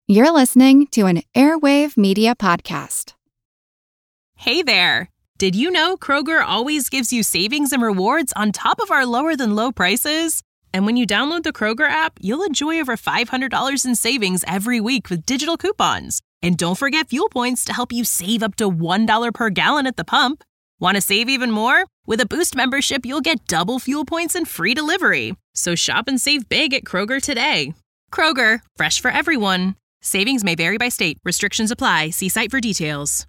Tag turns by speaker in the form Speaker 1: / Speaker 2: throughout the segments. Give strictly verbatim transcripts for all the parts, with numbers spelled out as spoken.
Speaker 1: You're listening to an Airwave Media Podcast.
Speaker 2: Hey there! Did you know Kroger always gives you savings and rewards on top of our lower-than-low prices? And when you download the Kroger app, you'll enjoy over five hundred dollars in savings every week with digital coupons. And don't forget fuel points to help you save up to one dollar per gallon at the pump. Want to save even more? With a Boost membership, you'll get double fuel points and free delivery. So shop and save big at Kroger today. Kroger, fresh for everyone. Savings may vary by state. Restrictions apply. See site for details.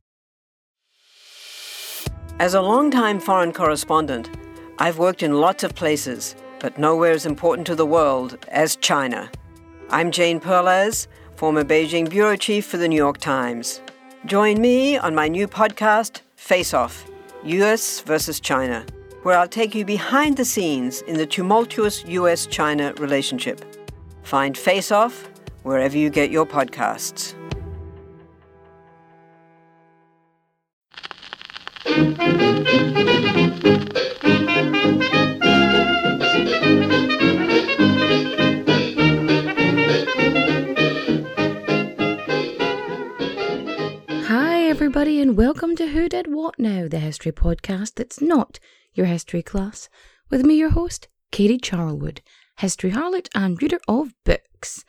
Speaker 3: As a longtime foreign correspondent, I've worked in lots of places, but nowhere as important to the world as China. I'm Jane Perlez, former Beijing bureau chief for the New York Times. Join me on my new podcast, Face Off, U S versus China, where I'll take you behind the scenes in the tumultuous U S China relationship. Find Face Off wherever you get your podcasts.
Speaker 4: Hi everybody and welcome to Who Did What Now, the history podcast that's not your history class, with me, your host, Katie Charlwood, history harlot and reader of books.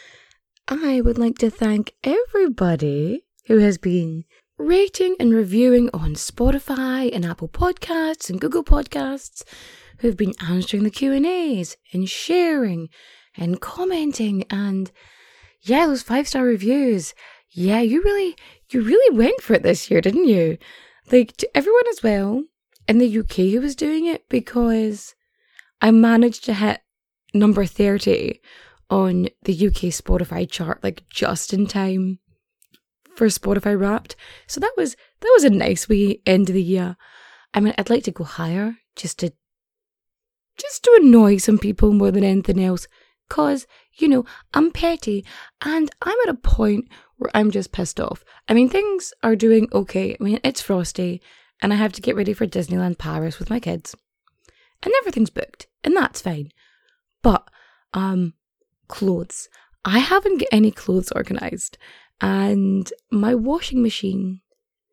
Speaker 4: I would like to thank everybody who has been rating and reviewing on Spotify and Apple Podcasts and Google Podcasts, who've been answering the Q and A's and sharing and commenting, and yeah, those five-star reviews. Yeah, you really, you really went for it this year, didn't you? Like, to everyone as well in the U K who was doing it, because I managed to hit number thirty on the U K Spotify chart, like just in time for Spotify Wrapped. So that was that was a nice wee end of the year. I mean, I'd like to go higher just to just to annoy some people more than anything else, cause you know I'm petty and I'm at a point where I'm just pissed off. I mean, things are doing okay. I mean, it's frosty and I have to get ready for Disneyland Paris with my kids, and everything's booked, and that's fine. But um. clothes. I haven't got any clothes organised, and my washing machine,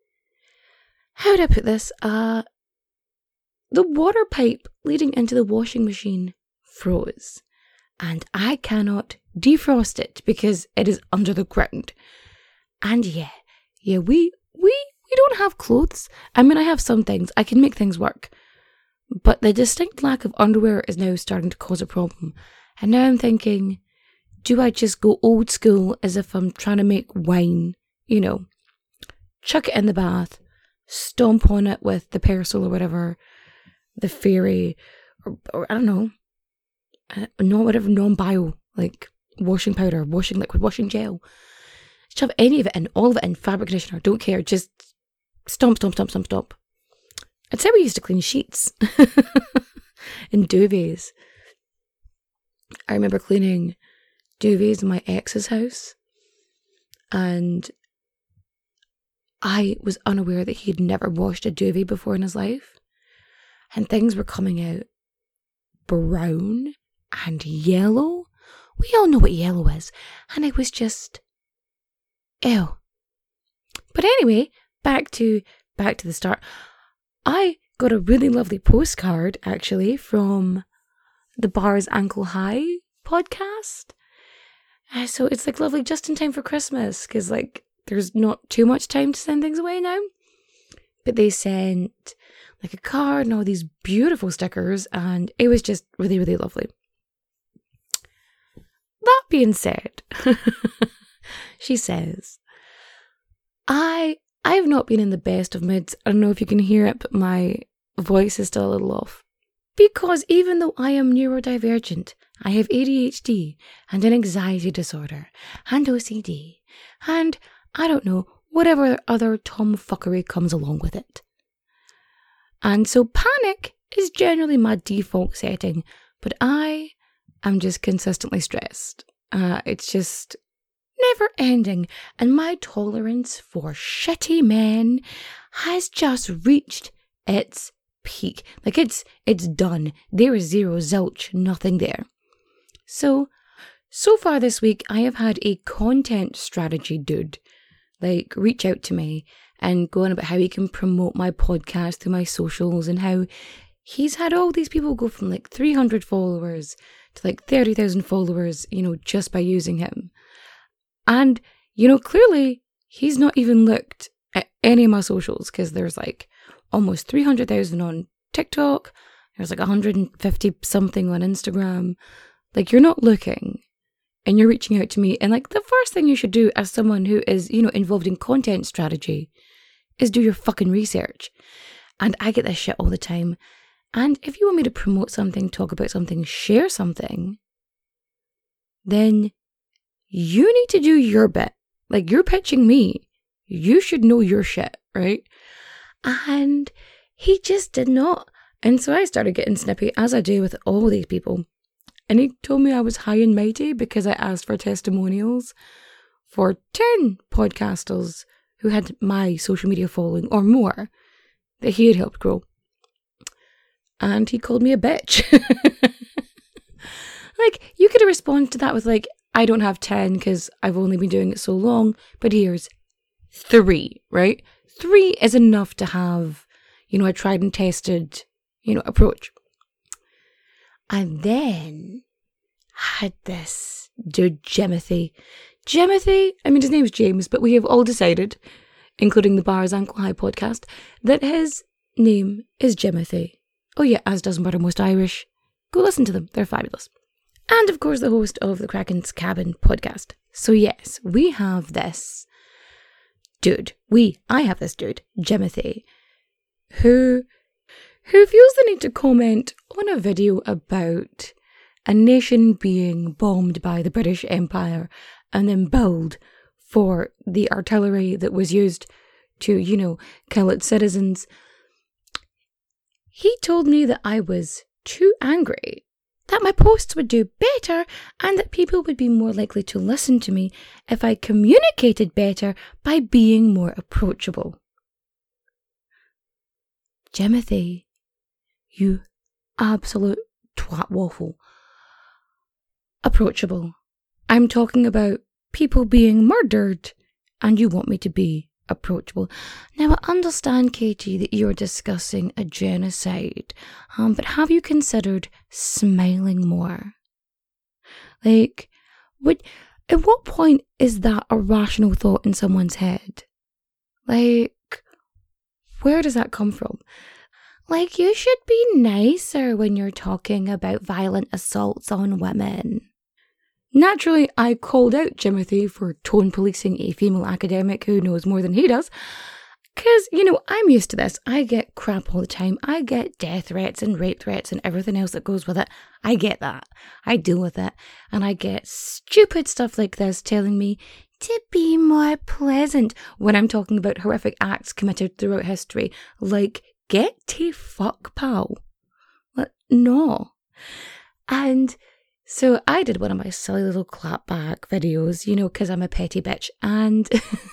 Speaker 4: how do I put this? Uh, the water pipe leading into the washing machine froze, and I cannot defrost it because it is under the ground. And yeah, yeah, we, we, we don't have clothes. I mean, I have some things. I can make things work. But the distinct lack of underwear is now starting to cause a problem. And now I'm thinking, do I just go old school as if I'm trying to make wine? You know, chuck it in the bath, stomp on it with the Persil or whatever, the fairy, or, or I don't know, no whatever non-bio, like washing powder, washing liquid, washing gel. Shove any of it in, all of it in, fabric conditioner, don't care, just stomp, stomp, stomp, stomp, stomp. That's how we used to clean sheets and duvets. I remember cleaning duvets in my ex's house, and I was unaware that he'd never washed a duvet before in his life, and things were coming out brown and yellow. We all know what yellow is, and it was just ew. But anyway, back to back to the start. I got a really lovely postcard actually from the Bars Ankle High podcast. Uh, so it's like lovely just in time for Christmas, because like there's not too much time to send things away now. But they sent like a card and all these beautiful stickers, and it was just really, really lovely. That being said, she says, I I have not been in the best of moods. I don't know if you can hear it, but my voice is still a little off. Because even though I am neurodivergent, I have A D H D and an anxiety disorder and O C D and, I don't know, whatever other tomfuckery comes along with it. And so panic is generally my default setting, but I am just consistently stressed. Uh, it's just never ending, and my tolerance for shitty men has just reached its peak. Like it's it's done. There is zero, zilch, nothing there. So So far this week, I have had a content strategy dude, like, reach out to me and go on about how he can promote my podcast through my socials and how he's had all these people go from like three hundred followers to like thirty thousand followers, you know, just by using him. And, you know, clearly he's not even looked at any of my socials because there's like almost three hundred thousand on TikTok. There's like one hundred fifty something on Instagram. Like, you're not looking and you're reaching out to me. And like, the first thing you should do as someone who is, you know, involved in content strategy is do your fucking research. And I get this shit all the time. And if you want me to promote something, talk about something, share something, then you need to do your bit. Like, you're pitching me. You should know your shit, right? And he just did not. And so I started getting snippy, as I do with all these people. And he told me I was high and mighty because I asked for testimonials for ten podcasters who had my social media following or more that he had helped grow. And he called me a bitch. Like, you could have responded to that with like, I don't have ten because I've only been doing it so long, but here's three, right? Three is enough to have, you know, a tried and tested, you know, approach. And then had this dude, Jimothy. Jimothy, I mean, his name's James, but we have all decided, including the Bars Ankle High podcast, that his name is Jimothy. Oh yeah, as doesn't matter most Irish. Go listen to them, they're fabulous. And of course the host of the Kraken's Cabin podcast. So yes, we have this dude, we, I have this dude, Jimothy, who, who feels the need to comment on a video about a nation being bombed by the British Empire and then billed for the artillery that was used to, you know, kill its citizens. He told me that I was too angry, that my posts would do better, and that people would be more likely to listen to me if I communicated better by being more approachable. Jimothy, you absolute twat waffle. Approachable. I'm talking about people being murdered, and you want me to be approachable. Now, I understand, Katie, that you're discussing a genocide, um, but have you considered smiling more? Like, would, at what point is that a rational thought in someone's head? Like, where does that come from? Like, you should be nicer when you're talking about violent assaults on women. Naturally, I called out Jimothy for tone policing a female academic who knows more than he does. Because, you know, I'm used to this. I get crap all the time. I get death threats and rape threats and everything else that goes with it. I get that. I deal with it. And I get stupid stuff like this telling me to be more pleasant when I'm talking about horrific acts committed throughout history. Like, get to fuck, pal. Like, no. And so I did one of my silly little clapback videos, you know, because I'm a petty bitch. And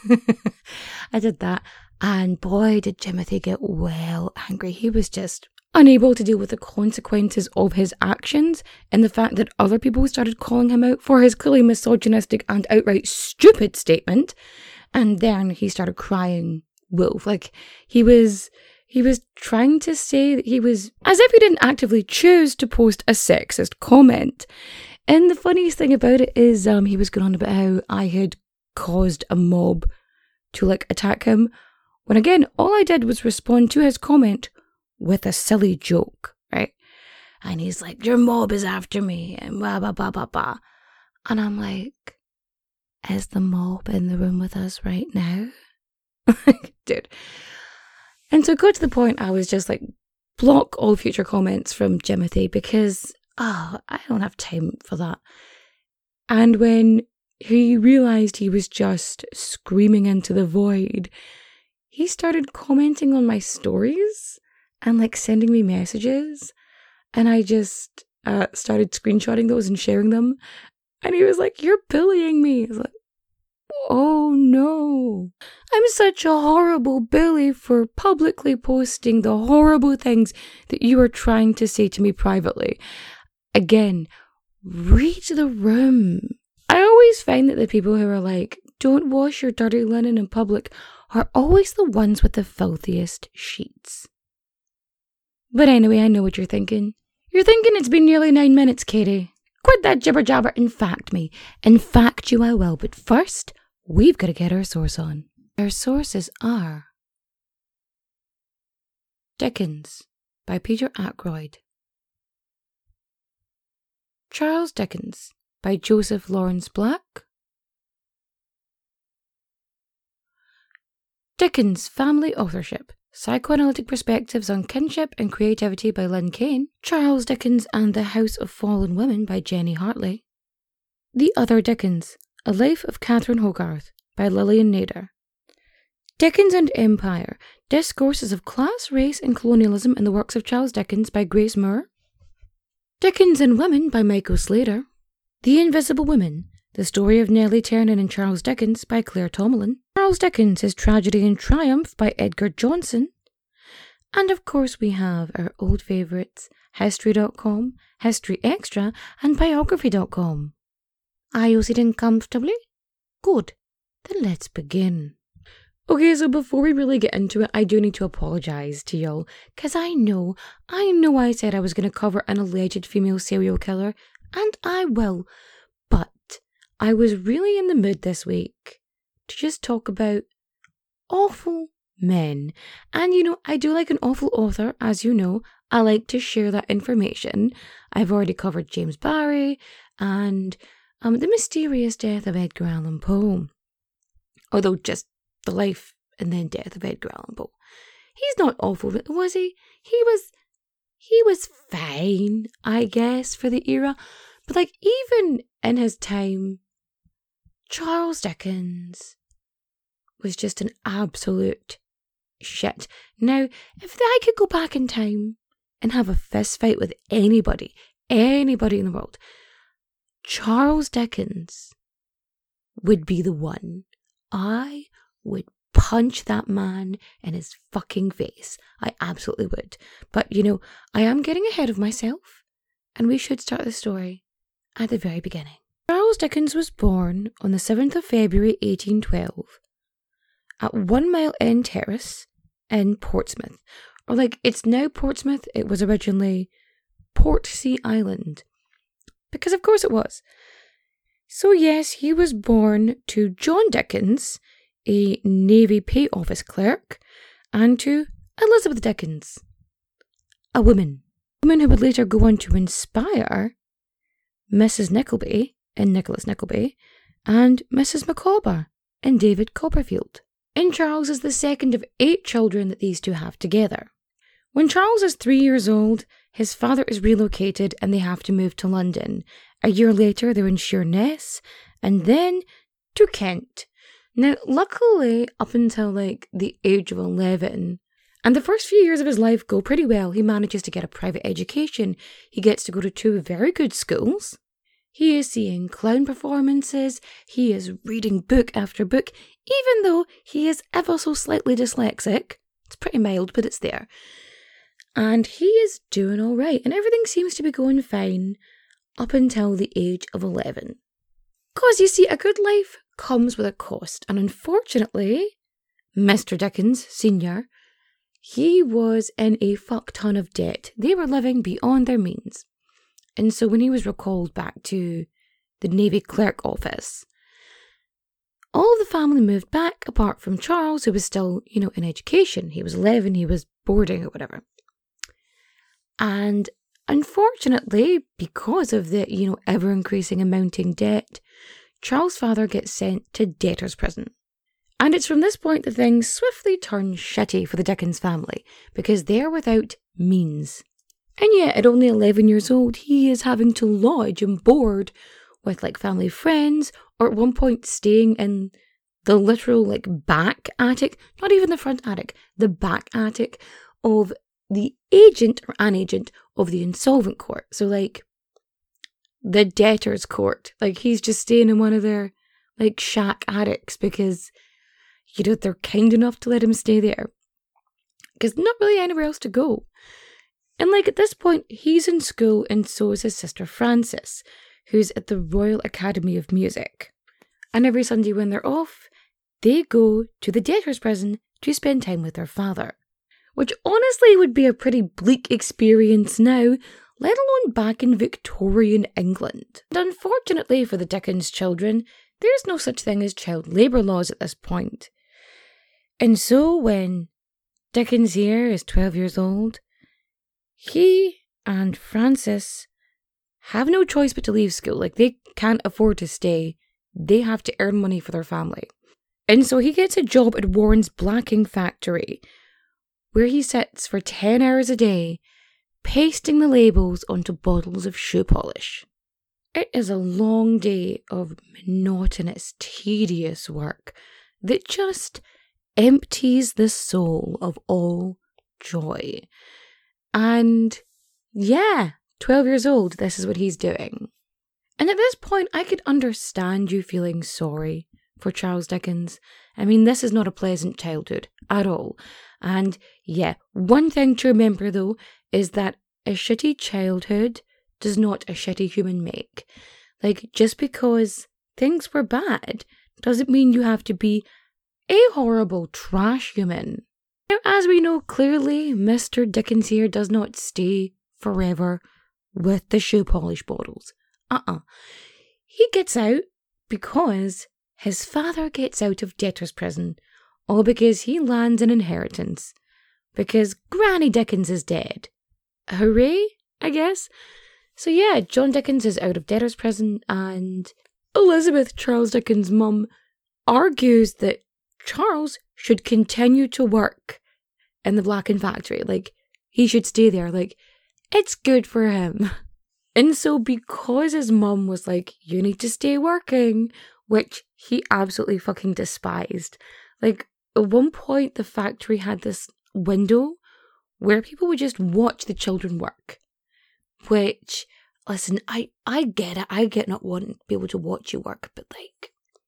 Speaker 4: I did that. And boy, did Jimothy get well angry. He was just unable to deal with the consequences of his actions and the fact that other people started calling him out for his clearly misogynistic and outright stupid statement. And then he started crying wolf. Like, he was... He was trying to say that he was, as if he didn't actively choose to post a sexist comment. And the funniest thing about it is um, he was going on about how I had caused a mob to, like, attack him. When, again, all I did was respond to his comment with a silly joke, right? And he's like, your mob is after me, and blah, blah, blah, blah, blah. And I'm like, is the mob in the room with us right now? Dude. And so got to the point I was just like, block all future comments from Jimothy because, oh, I don't have time for that. And when he realised he was just screaming into the void, he started commenting on my stories and like sending me messages. And I just uh, started screenshotting those and sharing them. And he was like, you're bullying me. I was like, oh no, I'm such a horrible bully for publicly posting the horrible things that you are trying to say to me privately. Again, read the room. I always find that the people who are like, don't wash your dirty linen in public, are always the ones with the filthiest sheets. But anyway, I know what you're thinking. You're thinking it's been nearly nine minutes, Katie. Quit that jibber jabber and fact me. In fact you I will, but first, we've got to get our source on. Our sources are Dickens by Peter Ackroyd, Charles Dickens by Joseph Lawrence Black, Dickens' Family Authorship, Psychoanalytic Perspectives on Kinship and Creativity by Lynn Kane, Charles Dickens and the House of Fallen Women by Jenny Hartley, The Other Dickens, A Life of Catherine Hogarth by Lillian Nader, Dickens and Empire, Discourses of Class, Race and Colonialism in the Works of Charles Dickens by Grace Moore, Dickens and Women by Michael Slater, The Invisible Woman, The Story of Nellie Ternan and Charles Dickens by Claire Tomlin, Charles Dickens, His Tragedy and Triumph by Edgar Johnson, and of course we have our old favourites, History dot com, History Extra and Biography dot com. Are you sitting comfortably? Good, then let's begin. Okay, so before we really get into it, I do need to apologise to y'all, because I know, I know I said I was going to cover an alleged female serial killer, and I will, but I was really in the mood this week to just talk about awful men. And you know, I do like an awful author, as you know. I like to share that information. I've already covered James Barrie and um, the mysterious death of Edgar Allan Poe. Although just the life and then death of Edgar Allan Poe. He's not awful, was he? He was, he was fine, I guess, for the era. But like, even in his time, Charles Dickens was just an absolute shit. Now, if I could go back in time and have a fist fight with anybody, anybody in the world, Charles Dickens would be the one. I would punch that man in his fucking face. I absolutely would. But, you know, I am getting ahead of myself, and we should start the story at the very beginning. Charles Dickens was born on the seventh of February eighteen twelve at One Mile End Terrace in Portsmouth. Or like, it's now Portsmouth, it was originally Portsea Island. Because of course it was. So yes, he was born to John Dickens, a Navy Pay Office clerk, and to Elizabeth Dickens, a woman. A woman who would later go on to inspire Missus Nickleby in Nicholas Nickleby and Missus Micawber in David Copperfield. And Charles is the second of eight children that these two have together. When Charles is three years old, his father is relocated and they have to move to London. A year later, they're in Sheerness, and then to Kent. Now, luckily, up until like the age of eleven, and the first few years of his life go pretty well. He manages to get a private education. He gets to go to two very good schools. He is seeing clown performances. He is reading book after book, even though he is ever so slightly dyslexic. It's pretty mild, but it's there. And he is doing all right, and everything seems to be going fine up until the age of eleven. Because, you see, a good life comes with a cost, and unfortunately, Mister Dickens, Senior, he was in a fuck ton of debt. They were living beyond their means. And so when he was recalled back to the Navy clerk office, all of the family moved back, apart from Charles, who was still, you know, in education. He was eleven, he was boarding or whatever. And unfortunately, because of the, you know, ever-increasing and mounting debt, Charles' father gets sent to debtor's prison. And it's from this point that things swiftly turn shitty for the Dickens family, because they're without means. And yet, at only eleven years old, he is having to lodge and board with, like, family friends, or at one point staying in the literal, like, back attic, not even the front attic, the back attic of the agent or an agent of the insolvent court. So, like, the debtor's court. Like, he's just staying in one of their, like, shack attics because, you know, they're kind enough to let him stay there. Because not really anywhere else to go. And, like, at this point, he's in school and so is his sister Frances, who's at the Royal Academy of Music. And every Sunday when they're off, they go to the debtor's prison to spend time with their father. Which honestly would be a pretty bleak experience now, let alone back in Victorian England. And unfortunately for the Dickens children, there's no such thing as child labour laws at this point. And so when Dickens here is twelve years old, he and Frances have no choice but to leave school. Like, they can't afford to stay. They have to earn money for their family. And so he gets a job at Warren's blacking factory, where he sits for ten hours a day, pasting the labels onto bottles of shoe polish. It is a long day of monotonous, tedious work that just empties the soul of all joy. And yeah, twelve years old, this is what he's doing. And at this point, I could understand you feeling sorry for Charles Dickens. I mean, this is not a pleasant childhood at all. And yeah, one thing to remember though is that a shitty childhood does not a shitty human make. Like, just because things were bad doesn't mean you have to be a horrible trash human. Now, as we know clearly, Mister Dickens here does not stay forever with the shoe polish bottles. Uh-uh. He gets out because his father gets out of debtor's prison, all because he lands an inheritance. Because Granny Dickens is dead. Hooray, I guess. So yeah, John Dickens is out of debtor's prison, and Elizabeth, Charles Dickens' mum, argues that Charles should continue to work in the blacking factory. Like, he should stay there. Like, it's good for him. And so because his mum was like, you need to stay working, which he absolutely fucking despised. Like, at one point, the factory had this window where people would just watch the children work. Which, listen, I, I get it. I get not wanting to be able to watch you work, but like,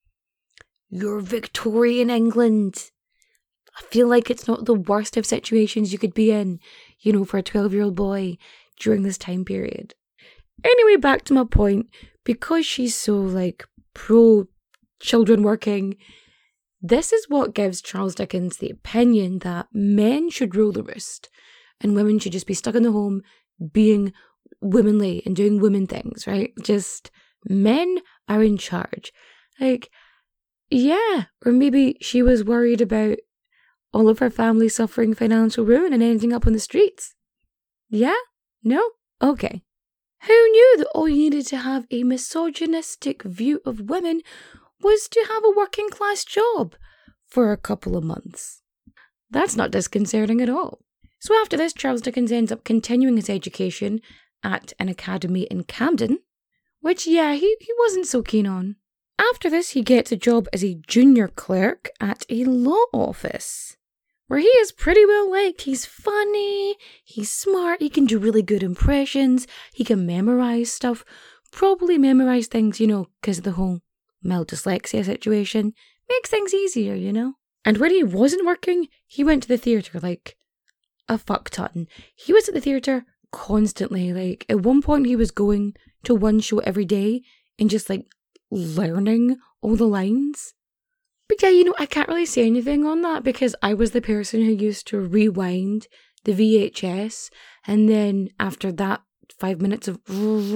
Speaker 4: you're Victorian England. I feel like it's not the worst of situations you could be in, you know, for a twelve-year-old boy during this time period. Anyway, back to my point. Because she's so, like, pro-children working, this is what gives Charles Dickens the opinion that men should rule the roost and women should just be stuck in the home being womanly and doing women things, right? Just men are in charge. Like, yeah, or maybe she was worried about all of her family suffering financial ruin and ending up on the streets. Yeah? No? Okay. Who knew that all you needed to have a misogynistic view of women was to have a working class job for a couple of months? That's not disconcerting at all. So after this, Charles Dickens ends up continuing his education at an academy in Camden, which, yeah, he, he wasn't so keen on. After this, he gets a job as a junior clerk at a law office, where he is pretty well liked. He's funny, he's smart, he can do really good impressions, he can memorize stuff, probably memorize things, you know, because of the whole mild dyslexia situation. Makes things easier, you know? And when he wasn't working, he went to the theatre, like, a fuck ton. He was at the theatre constantly. Like, at one point he was going to one show every day and just, like, learning all the lines. But yeah, you know, I can't really say anything on that because I was the person who used to rewind the V H S, and then after that five minutes of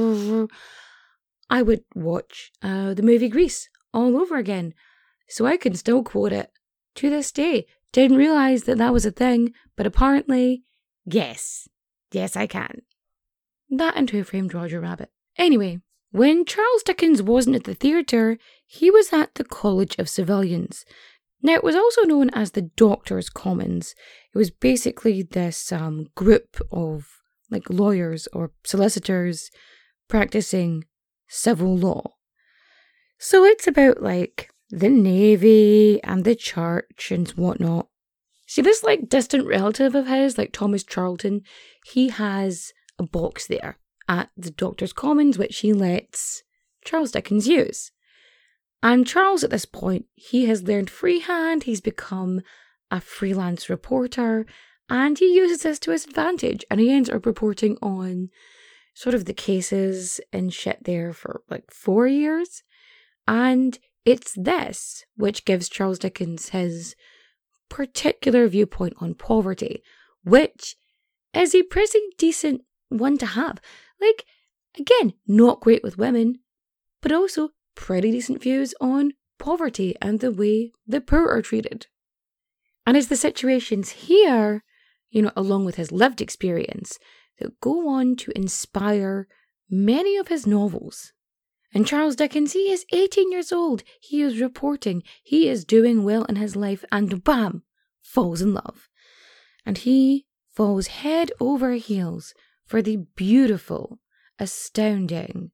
Speaker 4: I would watch uh, the movie Grease all over again. So I can still quote it to this day. Didn't realise that that was a thing, but apparently, yes. Yes, I can. That and Who Framed Roger Rabbit. Anyway, when Charles Dickens wasn't at the theatre, he was at the College of Civilians. Now, it was also known as the Doctors' Commons. It was basically this um, group of like lawyers or solicitors practicing civil law. So it's about like the Navy and the church and whatnot. See, this like distant relative of his, like Thomas Charlton, he has a box there at the Doctors' Commons, which he lets Charles Dickens use. And Charles, at this point, he has learned freehand, he's become a freelance reporter, and he uses this to his advantage, and he ends up reporting on sort of the cases and shit there for like four years. And it's this which gives Charles Dickens his particular viewpoint on poverty, which is a pretty decent one to have. Like, again, not great with women, but also pretty decent views on poverty and the way the poor are treated. And it's the situations here, you know, along with his lived experience, that go on to inspire many of his novels. And Charles Dickens, he is eighteen years old. He is reporting. He is doing well in his life and bam, falls in love. And he falls head over heels for the beautiful, astounding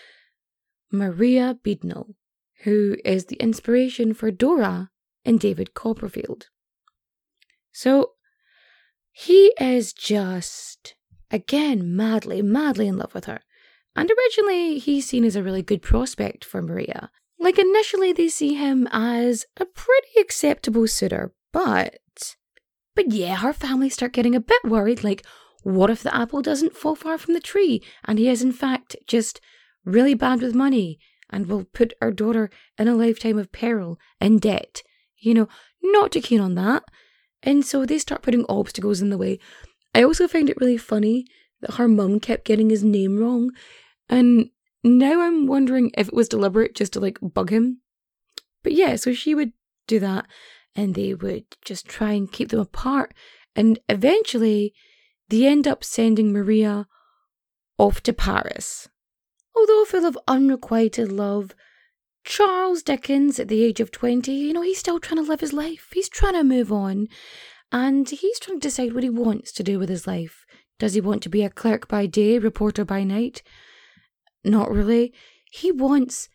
Speaker 4: Maria Beadnell, who is the inspiration for Dora in David Copperfield. So he is just, again, madly, madly in love with her. And originally, he's seen as a really good prospect for Maria. Like, initially, they see him as a pretty acceptable suitor, but... But yeah, her family start getting a bit worried, like, what if the apple doesn't fall far from the tree, and he is, in fact, just really bad with money, and will put our daughter in a lifetime of peril and debt? You know, not too keen on that. And so they start putting obstacles in the way. I also find it really funny that her mum kept getting his name wrong. And now I'm wondering if it was deliberate just to, like, bug him. But yeah, so she would do that, and they would just try and keep them apart. And eventually, they end up sending Maria off to Paris. Although full of unrequited love, Charles Dickens, at the age of twenty, you know, he's still trying to live his life. He's trying to move on. And he's trying to decide what he wants to do with his life. Does he want to be a clerk by day, reporter by night? Not really. He wants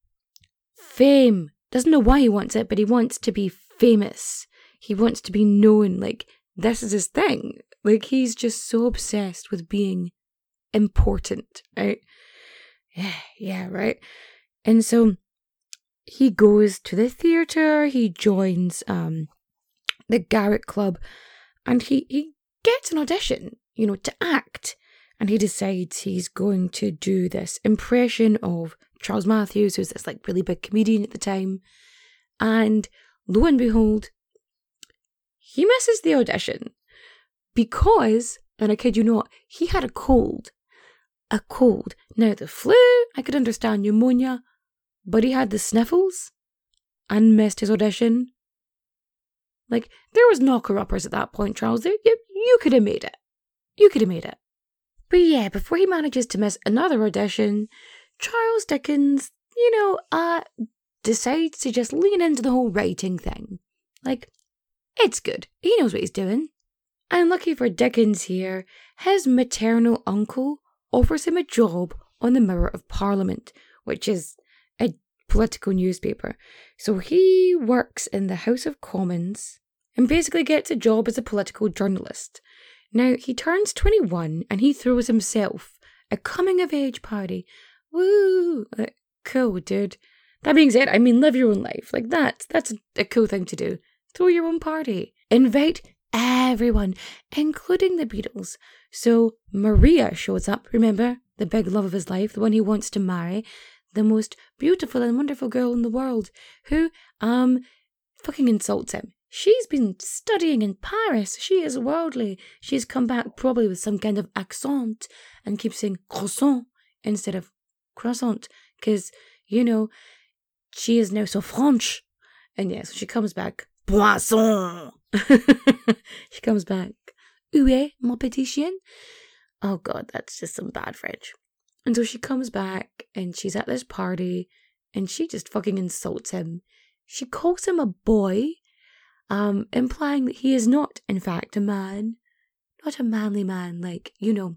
Speaker 4: fame. Doesn't know why he wants it, but he wants to be famous. He wants to be known. Like, this is his thing. Like, he's just so obsessed with being important, right? Yeah, yeah, right? And so he goes to the theatre, he joins um, the Garrick Club, and he, he gets an audition, you know, to act. And he decides he's going to do this impression of Charles Matthews, who's this like really big comedian at the time. And lo and behold, he misses the audition because, and I kid you not, he had a cold. A cold. Now the flu, I could understand pneumonia, but he had the sniffles and missed his audition. Like, there was knocker-uppers at that point, Charles. There, you, you could have made it. You could have made it. But yeah, before he manages to miss another audition, Charles Dickens, you know, uh, decides to just lean into the whole writing thing. Like, it's good. He knows what he's doing. And lucky for Dickens here, his maternal uncle offers him a job on the Mirror of Parliament, which is a political newspaper. So he works in the House of Commons and basically gets a job as a political journalist. Now, he turns twenty-one and he throws himself a coming-of-age party. Woo! Like, cool, dude. That being said, I mean, live your own life. Like, that, that's a cool thing to do. Throw your own party. Invite everyone, including the Beatles. So, Maria shows up, remember? The big love of his life, the one he wants to marry. The most beautiful and wonderful girl in the world, who, um, fucking insults him. She's been studying in Paris. She is worldly. She's come back probably with some kind of accent and keeps saying croissant instead of croissant. Because, you know, she is now so French. And yeah, so she comes back. Poisson! She comes back. Où est mon petit chien? Oh God, that's just some bad French. And so she comes back and she's at this party and she just fucking insults him. She calls him a boy. Um, implying that he is not, in fact, a man. Not a manly man, like, you know,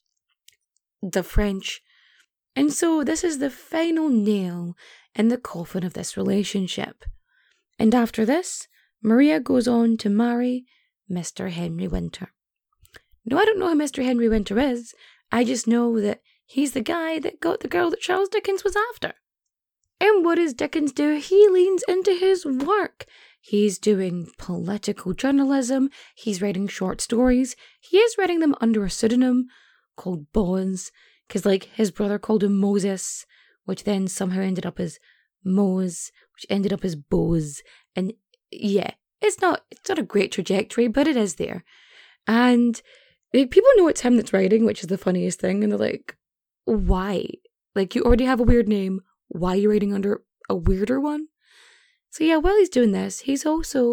Speaker 4: the French. And so this is the final nail in the coffin of this relationship. And after this, Maria goes on to marry Mister Henry Winter. Now, I don't know who Mister Henry Winter is. I just know that he's the guy that got the girl that Charles Dickens was after. And what does Dickens do? He leans into his work. He's doing political journalism. He's writing short stories. He is writing them under a pseudonym called Boz, because like his brother called him Moses, which then somehow ended up as Mose, which ended up as Boz. And yeah, it's not it's not a great trajectory, but it is there. And like, people know it's him that's writing, which is the funniest thing, and they're like, why? Like, you already have a weird name, why are you writing under a weirder one? So yeah, while he's doing this, he's also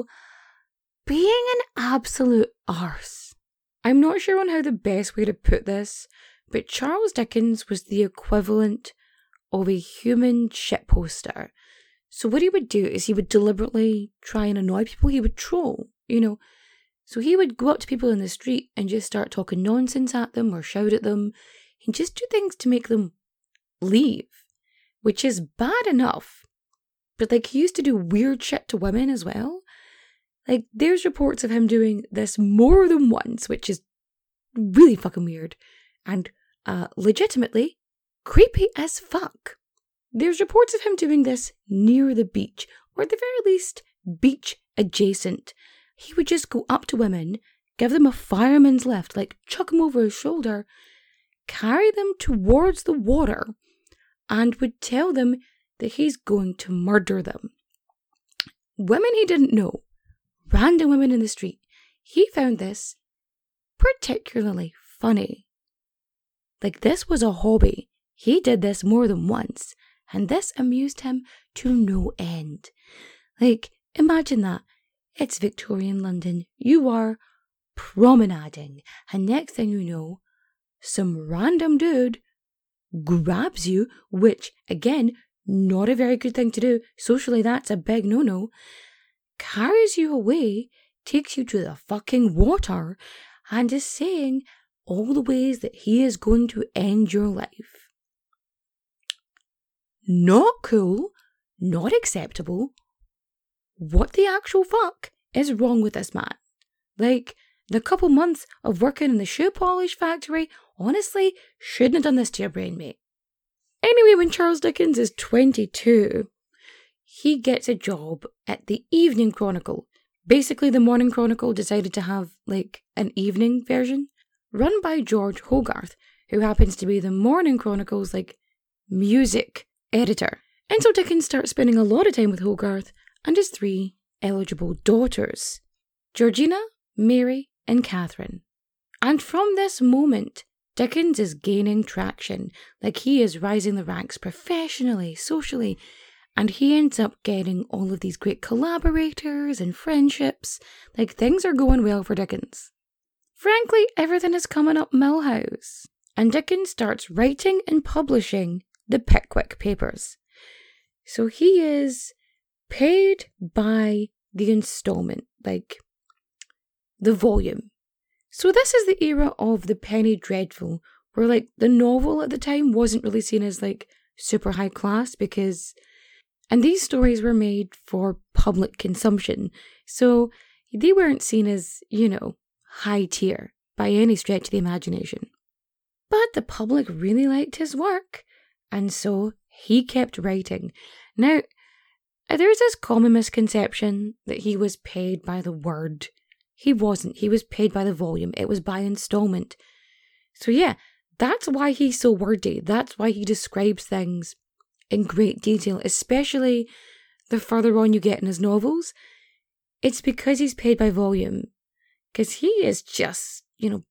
Speaker 4: being an absolute arse. I'm not sure on how the best way to put this, but Charles Dickens was the equivalent of a human shitposter. So what he would do is he would deliberately try and annoy people. He would troll, you know. So he would go up to people in the street and just start talking nonsense at them or shout at them and just do things to make them leave, which is bad enough. But like, he used to do weird shit to women as well. Like, there's reports of him doing this more than once, which is really fucking weird and uh, legitimately creepy as fuck. There's reports of him doing this near the beach, or at the very least, beach adjacent. He would just go up to women, give them a fireman's lift, like chuck them over his shoulder, carry them towards the water, and would tell them that he's going to murder them. Women he didn't know, random women in the street, he found this particularly funny. Like, this was a hobby. He did this more than once, and this amused him to no end. Like, imagine that. It's Victorian London. You are promenading, and next thing you know, some random dude grabs you, which, again, not a very good thing to do. Socially, that's a big no-no. Carries you away, takes you to the fucking water, and is saying all the ways that he is going to end your life. Not cool, not acceptable. What the actual fuck is wrong with this man? Like, the couple months of working in the shoe polish factory, honestly, shouldn't have done this to your brain, mate. Anyway, when Charles Dickens is twenty-two, he gets a job at the Evening Chronicle. Basically, the Morning Chronicle decided to have, like, an evening version, run by George Hogarth, who happens to be the Morning Chronicle's, like, music editor. And so Dickens starts spending a lot of time with Hogarth and his three eligible daughters, Georgina, Mary, and Catherine. And from this moment, Dickens is gaining traction. Like, he is rising the ranks professionally, socially, and he ends up getting all of these great collaborators and friendships. Like, things are going well for Dickens. Frankly, everything is coming up Millhouse. And Dickens starts writing and publishing the Pickwick Papers. So he is paid by the installment, like the volume. So this is the era of the penny dreadful, where like the novel at the time wasn't really seen as like super high class, because, and these stories were made for public consumption, so they weren't seen as, you know, high tier by any stretch of the imagination. But the public really liked his work, and so he kept writing. Now, there's this common misconception that he was paid by the word. He wasn't. He was paid by the volume. It was by installment. So yeah, that's why he's so wordy. That's why he describes things in great detail, especially the further on you get in his novels. It's because he's paid by volume. Because he is just, you know,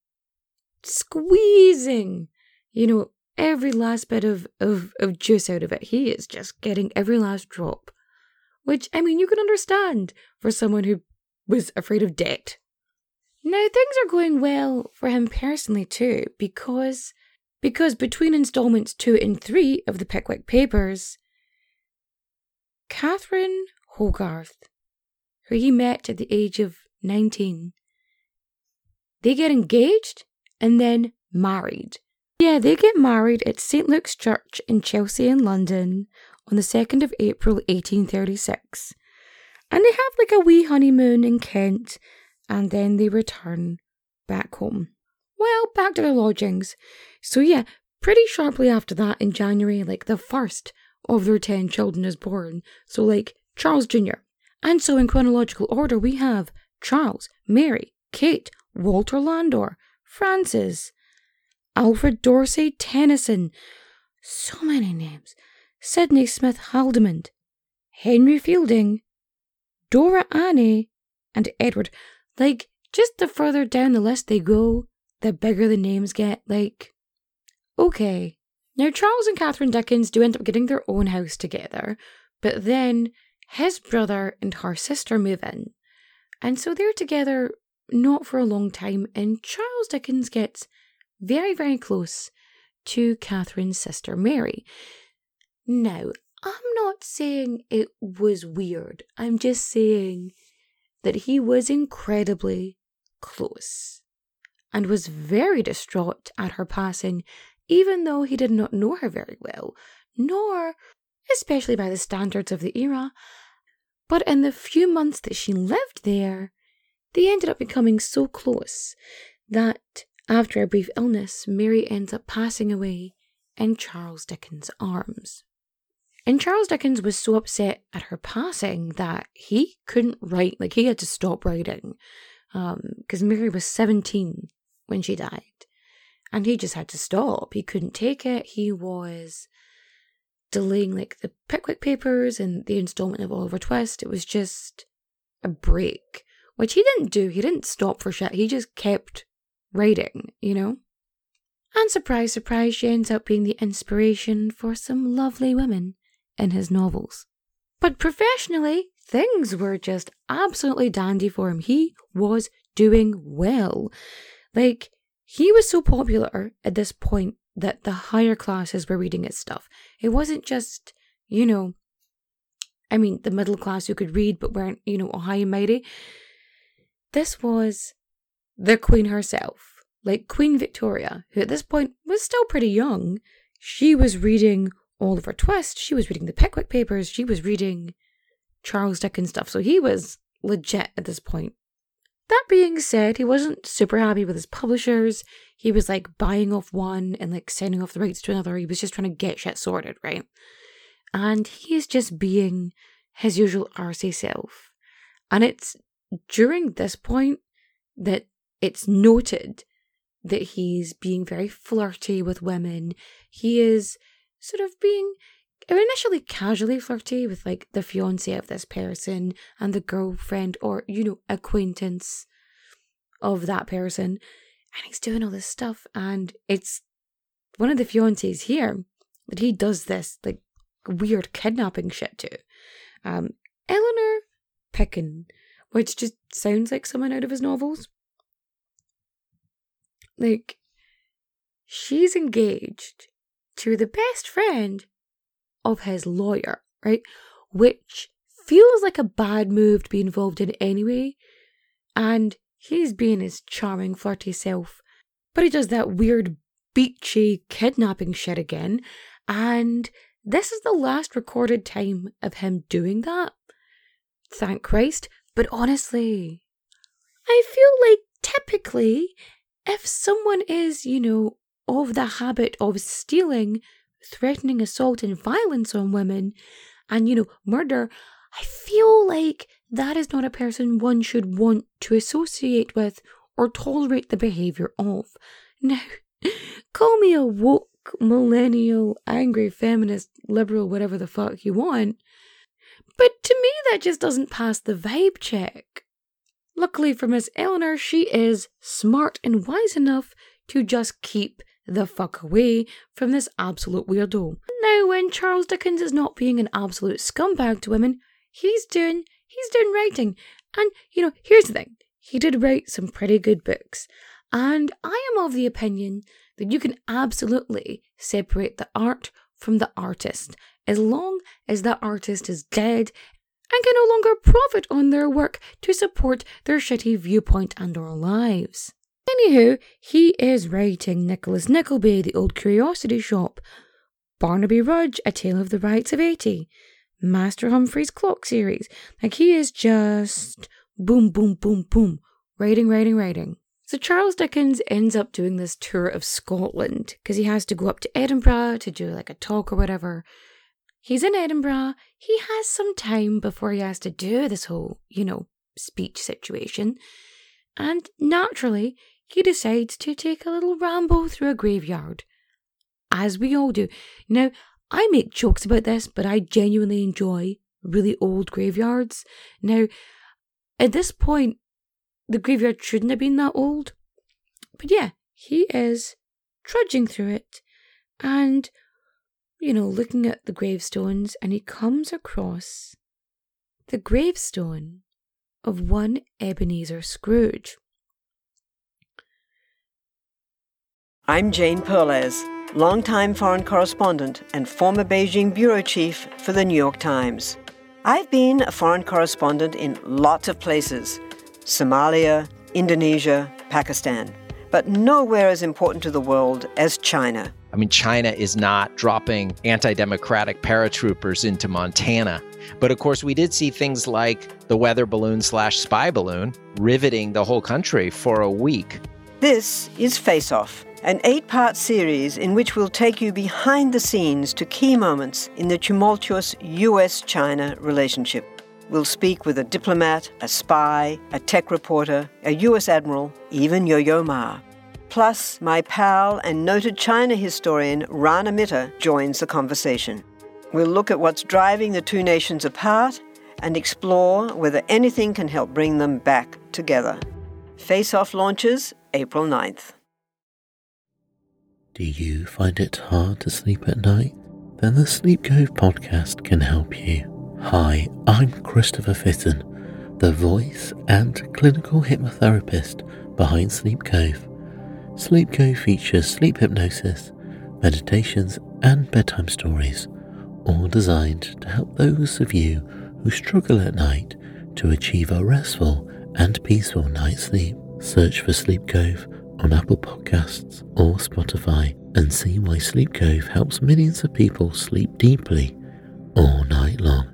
Speaker 4: squeezing, you know, every last bit of, of, of juice out of it. He is just getting every last drop. Which, I mean, you can understand for someone who was afraid of debt. Now, things are going well for him personally too, because, because between installments two and three of the Pickwick Papers, Catherine Hogarth, who he met at the age of nineteen, they get engaged and then married. Yeah, they get married at Saint Luke's Church in Chelsea in London on the second of April eighteen thirty-six. And they have like a wee honeymoon in Kent, and then they return back home. Well, back to their lodgings. So yeah, pretty sharply after that in January, like the first of their ten children is born. So like Charles Junior And so in chronological order, we have Charles, Mary, Kate, Walter Landor, Francis, Alfred Dorsey Tennyson, so many names, Sidney Smith Haldimand, Henry Fielding, Dora Annie, and Edward. Like, just the further down the list they go, the bigger the names get. Like, okay. Now, Charles and Catherine Dickens do end up getting their own house together, but then his brother and her sister move in. And so they're together not for a long time, and Charles Dickens gets very, very close to Catherine's sister Mary. Now, I'm not saying it was weird. I'm just saying that he was incredibly close and was very distraught at her passing, even though he did not know her very well, nor, especially by the standards of the era. But in the few months that she lived there, they ended up becoming so close that after a brief illness, Mary ends up passing away in Charles Dickens' arms. And Charles Dickens was so upset at her passing that he couldn't write, like he had to stop writing, because um, Mary was seventeen when she died. And he just had to stop. He couldn't take it. He was delaying like the Pickwick Papers and the installment of Oliver Twist. It was just a break, which he didn't do. He didn't stop for shit. He just kept writing, you know? And surprise, surprise, she ends up being the inspiration for some lovely women in his novels. But professionally, things were just absolutely dandy for him. He was doing well. Like, he was so popular at this point that the higher classes were reading his stuff. It wasn't just, you know, I mean, the middle class who could read but weren't, you know, high and mighty. This was the Queen herself. Like Queen Victoria, who at this point was still pretty young. She was reading Oliver Twist, she was reading the Pickwick Papers, she was reading Charles Dickens stuff, so he was legit at this point. That being said, he wasn't super happy with his publishers. He was like buying off one and like sending off the rights to another. He was just trying to get shit sorted, right? And he is just being his usual arsey self. And it's during this point that it's noted that he's being very flirty with women. He is sort of being initially casually flirty with like the fiancé of this person and the girlfriend or, you know, acquaintance of that person. And he's doing all this stuff, and it's one of the fiancés here that he does this like weird kidnapping shit to. Um, Eleanor Picken, which just sounds like someone out of his novels. Like, she's engaged to the best friend of his lawyer, right? Which feels like a bad move to be involved in anyway. And he's being his charming, flirty self. But he does that weird, beachy kidnapping shit again. And this is the last recorded time of him doing that. Thank Christ. But honestly, I feel like typically, if someone is, you know, of the habit of stealing, threatening assault and violence on women, and, you know, murder, I feel like that is not a person one should want to associate with or tolerate the behaviour of. Now, call me a woke, millennial, angry, feminist, liberal, whatever the fuck you want, but to me that just doesn't pass the vibe check. Luckily for Miss Eleanor, she is smart and wise enough to just keep the fuck away from this absolute weirdo. Now, when Charles Dickens is not being an absolute scumbag to women, he's doing, he's doing writing. And, you know, here's the thing. He did write some pretty good books. And I am of the opinion that you can absolutely separate the art from the artist, as long as that artist is dead and can no longer profit on their work to support their shitty viewpoint and our lives. Anywho, he is writing Nicholas Nickleby, The Old Curiosity Shop, Barnaby Rudge, A Tale of the Riots of eighty, Master Humphrey's Clock series. Like, he is just boom, boom, boom, boom, writing, writing, writing. So Charles Dickens ends up doing this tour of Scotland because he has to go up to Edinburgh to do like a talk or whatever. He's in Edinburgh. He has some time before he has to do this whole, you know, speech situation. And naturally, he decides to take a little ramble through a graveyard, as we all do. Now, I make jokes about this, but I genuinely enjoy really old graveyards. Now, at this point, the graveyard shouldn't have been that old. But yeah, he is trudging through it and, you know, looking at the gravestones, and he comes across the gravestone of one Ebenezer Scrooge.
Speaker 3: I'm Jane Perlez, longtime foreign correspondent and former Beijing bureau chief for the New York Times. I've been a foreign correspondent in lots of places: Somalia, Indonesia, Pakistan, but nowhere as important to the world as China.
Speaker 5: I mean, China is not dropping anti-democratic paratroopers into Montana. But of course, we did see things like the weather balloon slash spy balloon riveting the whole country for a week.
Speaker 3: This is Face Off, an eight-part series in which we'll take you behind the scenes to key moments in the tumultuous U S China relationship. We'll speak with a diplomat, a spy, a tech reporter, a U S admiral, even Yo-Yo Ma. Plus, my pal and noted China historian Rana Mitter joins the conversation. We'll look at what's driving the two nations apart and explore whether anything can help bring them back together. Face Off launches April ninth.
Speaker 6: Do you find it hard to sleep at night? Then the Sleep Cove podcast can help you. Hi, I'm Christopher Fitton, the voice and clinical hypnotherapist behind Sleep Cove. Sleep Cove features sleep hypnosis, meditations, and bedtime stories, all designed to help those of you who struggle at night to achieve a restful and peaceful night's sleep. Search for Sleep Cove on Apple Podcasts or Spotify and see why Sleep Cove helps millions of people sleep deeply all night long.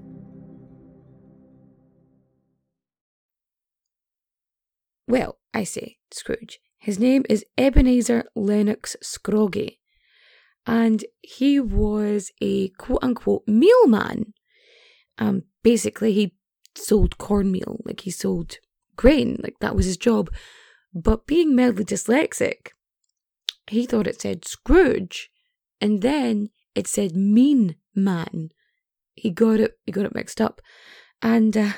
Speaker 4: Well, I say, Scrooge. His name is Ebenezer Lennox Scroggie, and he was a quote-unquote mealman. Um, basically, he sold cornmeal, like he sold grain, like that was his job. But being mildly dyslexic, he thought it said Scrooge, and then it said mean man. He got it, he got it mixed up, and uh,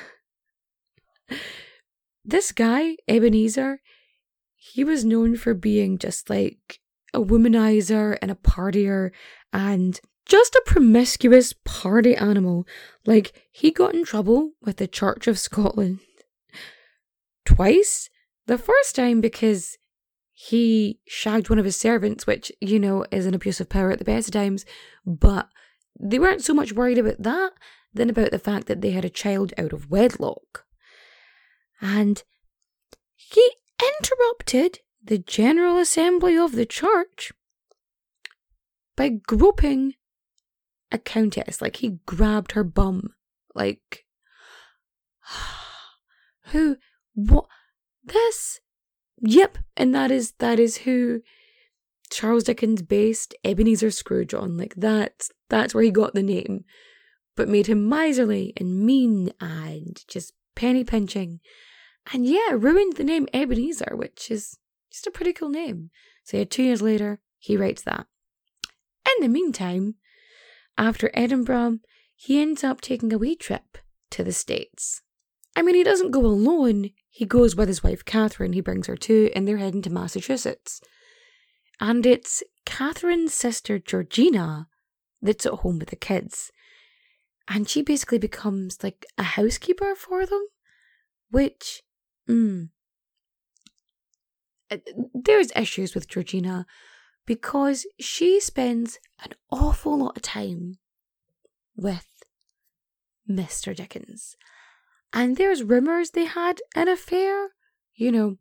Speaker 4: this guy Ebenezer, he was known for being just like a womanizer and a partier and just a promiscuous party animal. Like, he got in trouble with the Church of Scotland twice. The first time because he shagged one of his servants, which, you know, is an abuse of power at the best of times. But they weren't so much worried about that than about the fact that they had a child out of wedlock. And he interrupted the General Assembly of the Church by groping a countess. Like, he grabbed her bum. Like, who, what, this, yep, and that is, that is who Charles Dickens based Ebenezer Scrooge on. Like, that's, that's where he got the name, but made him miserly and mean and just penny pinching. And yeah, ruined the name Ebenezer, which is just a pretty cool name. So yeah, two years later, he writes that. In the meantime, after Edinburgh, he ends up taking a wee trip to the States. I mean, he doesn't go alone. He goes with his wife, Catherine. He brings her too, and they're heading to Massachusetts. And it's Catherine's sister, Georgina, that's at home with the kids. And she basically becomes like a housekeeper for them, which... Mm. There's issues with Georgina because she spends an awful lot of time with Mister Dickens. And there's rumours they had an affair, you know.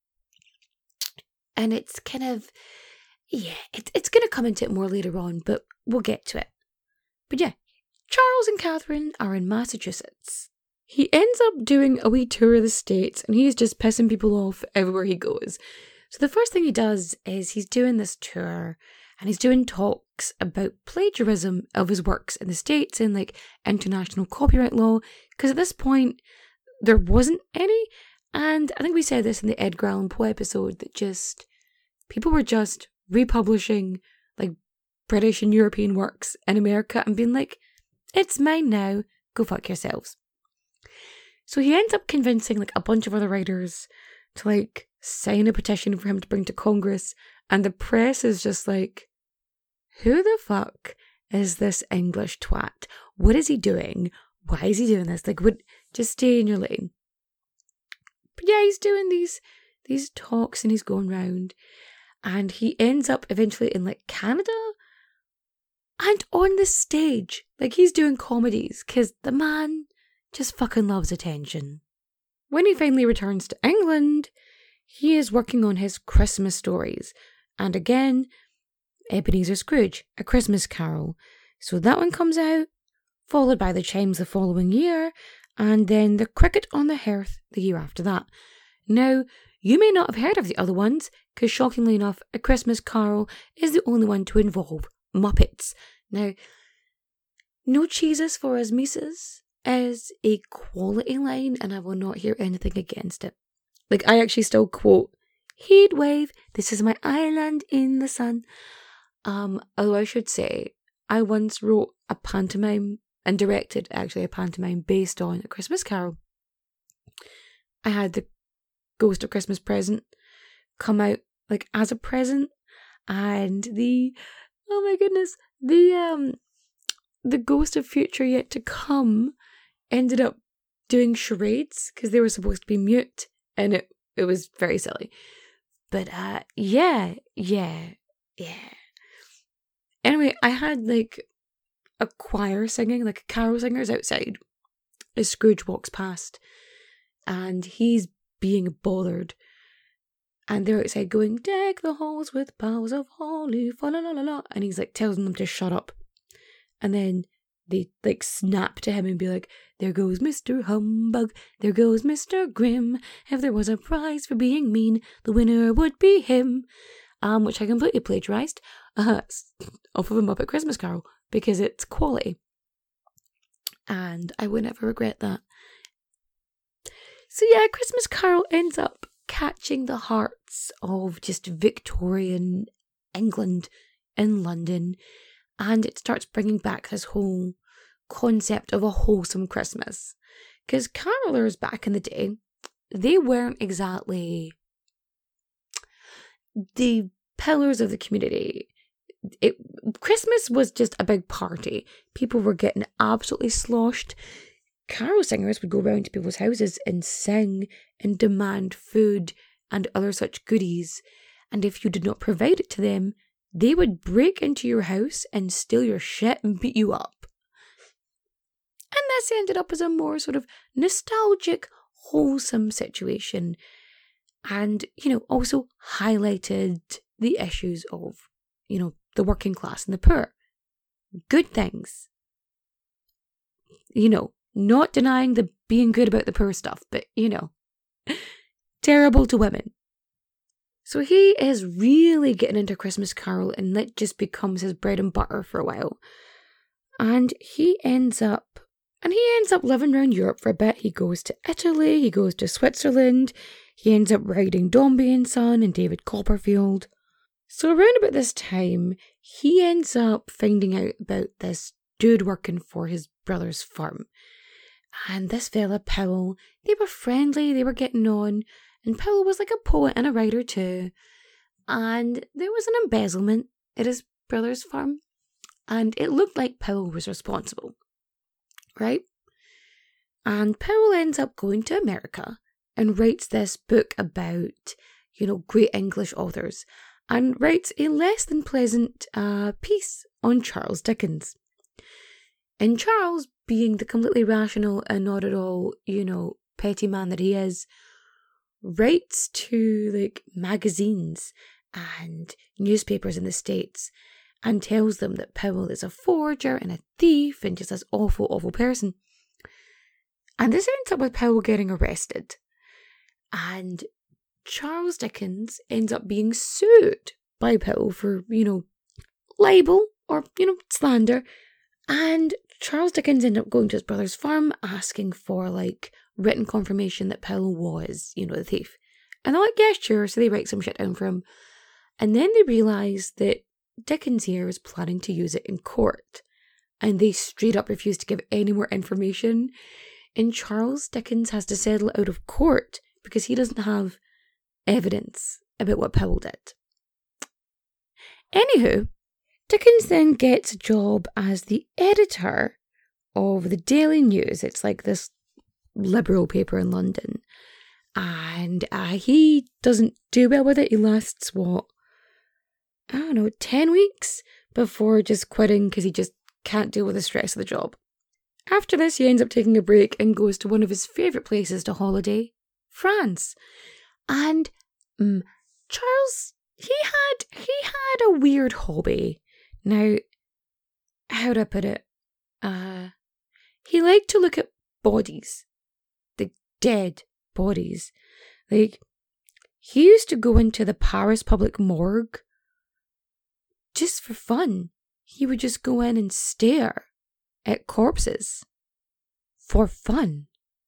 Speaker 4: And it's kind of, yeah, it, it's going to come into it more later on, but we'll get to it. But yeah, Charles and Catherine are in Massachusetts. He ends up doing a wee tour of the States, and he's just pissing people off everywhere he goes. So the first thing he does is he's doing this tour, and he's doing talks about plagiarism of his works in the States in like international copyright law, because at this point there wasn't any, And I think we said this in the Edgar Allan Poe episode, that just, people were just republishing like British and European works in America and being like, it's mine now, go fuck yourselves. So he ends up convincing like a bunch of other writers to like sign a petition for him to bring to Congress, and the press is just like, who the fuck is this English twat? What is he doing? Why is he doing this? Like, would just stay in your lane. But yeah, he's doing these these talks and he's going round, and he ends up eventually in like Canada and on the stage. Like, he's doing comedies because the man just fucking loves attention. When he finally returns to England, he is working on his Christmas stories. And again, Ebenezer Scrooge, A Christmas Carol. So that one comes out, followed by The Chimes the following year, and then The Cricket on the Hearth the year after that. Now, you may not have heard of the other ones, because shockingly enough, A Christmas Carol is the only one to involve Muppets. Now, No Cheeses for Us Mises is a quality line, and I will not hear anything against it. Like, I actually still quote, "Heat wave, this is my island in the sun." Um, although I should say, I once wrote a pantomime and directed actually a pantomime based on A Christmas Carol. I had the Ghost of Christmas Present come out like as a present, and the oh my goodness, the um the Ghost of Future Yet to Come ended up doing charades because they were supposed to be mute, and it it was very silly. But uh yeah, yeah, yeah. Anyway, I had like a choir singing, like carol singers outside as Scrooge walks past, and he's being bothered, and they're outside going, "Deck the halls with boughs of holly, fa la la la la," and he's like telling them to shut up, and then they like snap to him and be like, "There goes Mister Humbug, there goes Mister Grim. If there was a prize for being mean, the winner would be him." Um, which I completely plagiarised uh, off of a Muppet Christmas Carol because it's quality, and I would never regret that. So yeah, Christmas Carol ends up catching the hearts of just Victorian England in London, and it starts bringing back this whole concept of a wholesome Christmas. Because carolers back in the day, they weren't exactly the pillars of the community. It, Christmas was just a big party. People were getting absolutely sloshed. Carol singers would go round to people's houses and sing and demand food and other such goodies. And if you did not provide it to them, they would break into your house and steal your shit and beat you up. And this ended up as a more sort of nostalgic, wholesome situation. And, you know, also highlighted the issues of, you know, the working class and the poor. Good things. You know, not denying the being good about the poor stuff, but, you know, terrible to women. So he is really getting into Christmas Carol, and that just becomes his bread and butter for a while. And he ends up, and he ends up living around Europe for a bit. He goes to Italy, he goes to Switzerland. He ends up writing Dombey and Son and David Copperfield. So around about this time, he ends up finding out about this dude working for his brother's farm. And this fella, Powell, they were friendly, they were getting on. And Powell was like a poet and a writer too. And there was an embezzlement at his brother's farm. And it looked like Powell was responsible. Right? And Powell ends up going to America and writes this book about, you know, great English authors, and writes a less than pleasant uh, piece on Charles Dickens. And Charles, being the completely rational and not at all, you know, petty man that he is, writes to, like, magazines and newspapers in the States and tells them that Powell is a forger and a thief and just this awful, awful person. And this ends up with Powell getting arrested. And Charles Dickens ends up being sued by Powell for, you know, libel or, you know, slander. And Charles Dickens ended up going to his brother's farm asking for, like, written confirmation that Powell was, you know, the thief. And they're like, yeah, sure. So they write some shit down for him. And then they realise that Dickens here is planning to use it in court. And they straight up refuse to give any more information. And Charles Dickens has to settle out of court because he doesn't have evidence about what Powell did. Anywho, Dickens then gets a job as the editor of the Daily News. It's like this liberal paper in London. And uh, he doesn't do well with it. He lasts, what, I don't know, ten weeks before just quitting because he just can't deal with the stress of the job. After this, he ends up taking a break and goes to one of his favourite places to holiday, France. And um, Charles, he had he had a weird hobby. Now, how do I put it? Uh, he liked to look at bodies, the dead bodies. Like, he used to go into the Paris public morgue just for fun. He would just go in and stare at corpses for fun.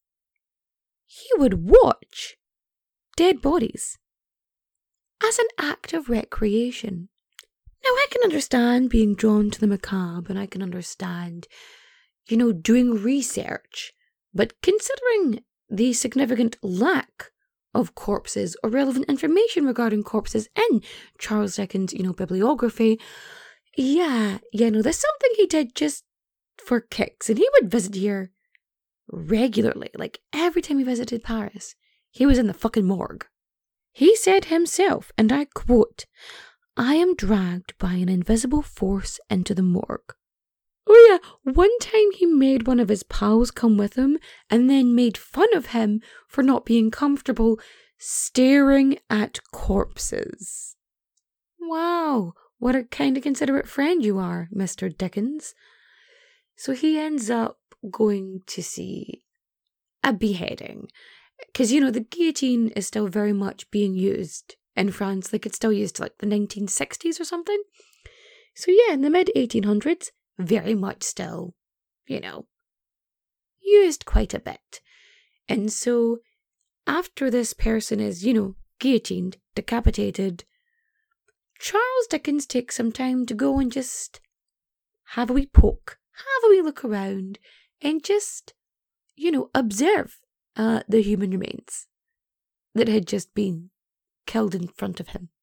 Speaker 4: He would watch dead bodies as an act of recreation. Now, I can understand being drawn to the macabre, and I can understand, you know, doing research, but considering the significant lack of corpses or relevant information regarding corpses in Charles Dickens', you know, bibliography, yeah, yeah, no, there's something he did just for kicks, and he would visit here regularly. Like, every time he visited Paris, he was in the fucking morgue. He said himself, and I quote, "I am dragged by an invisible force into the morgue." Oh yeah, one time he made one of his pals come with him and then made fun of him for not being comfortable staring at corpses. Wow, what a kind of considerate friend you are, Mister Dickens. So he ends up going to see a beheading. Because, you know, the guillotine is still very much being used in France. Like, it's still used to, like, the nineteen sixties or something. So, yeah, in the mid eighteen hundreds, very much still, you know, used quite a bit. And so, after this person is, you know, guillotined, decapitated, Charles Dickens takes some time to go and just have a wee poke, have a wee look around, and just, you know, observe uh, the human remains that had just been killed in front of him.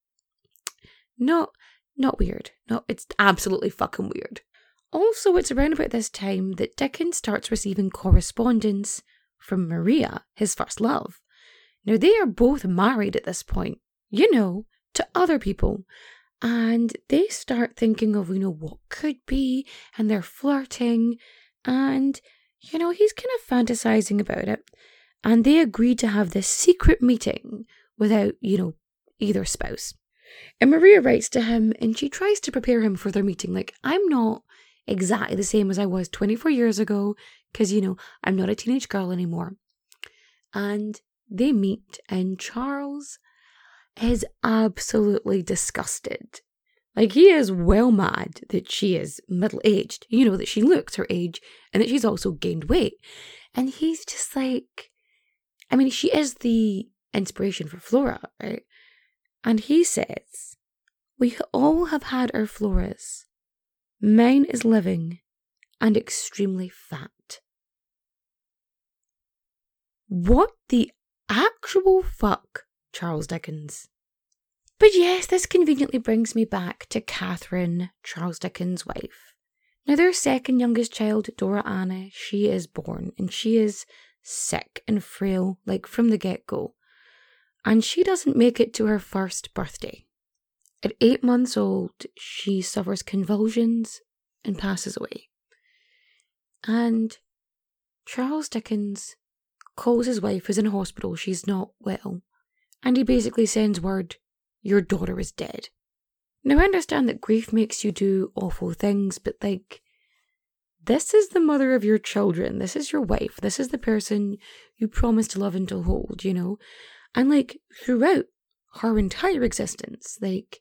Speaker 4: Not, not weird. No, it's absolutely fucking weird. Also, it's around about this time that Dickens starts receiving correspondence from Maria, his first love. Now, they are both married at this point, you know, to other people. And they start thinking of, you know, what could be, and they're flirting, and, you know, he's kind of fantasizing about it. And they agree to have this secret meeting without, you know, either spouse. And Maria writes to him, and she tries to prepare him for their meeting. Like, I'm not exactly the same as I was twenty-four years ago, because, you know, I'm not a teenage girl anymore. And they meet, and Charles is absolutely disgusted. Like, he is well mad that she is middle-aged, you know, that she looks her age, and that she's also gained weight. And he's just like, I mean, she is the inspiration for Flora, right? And he says, "We all have had our Floras. Mine is living and extremely fat." What the actual fuck, Charles Dickens? But yes, this conveniently brings me back to Catherine, Charles Dickens' wife. Now, their second youngest child, Dora Anna, she is born, and she is sick and frail, like from the get-go. And she doesn't make it to her first birthday. At eight months old, she suffers convulsions and passes away. And Charles Dickens calls his wife, who's in hospital, she's not well, and he basically sends word, "Your daughter is dead." Now, I understand that grief makes you do awful things, but, like, this is the mother of your children. This is your wife. This is the person you promised to love and to hold, you know? And, like, throughout her entire existence, like,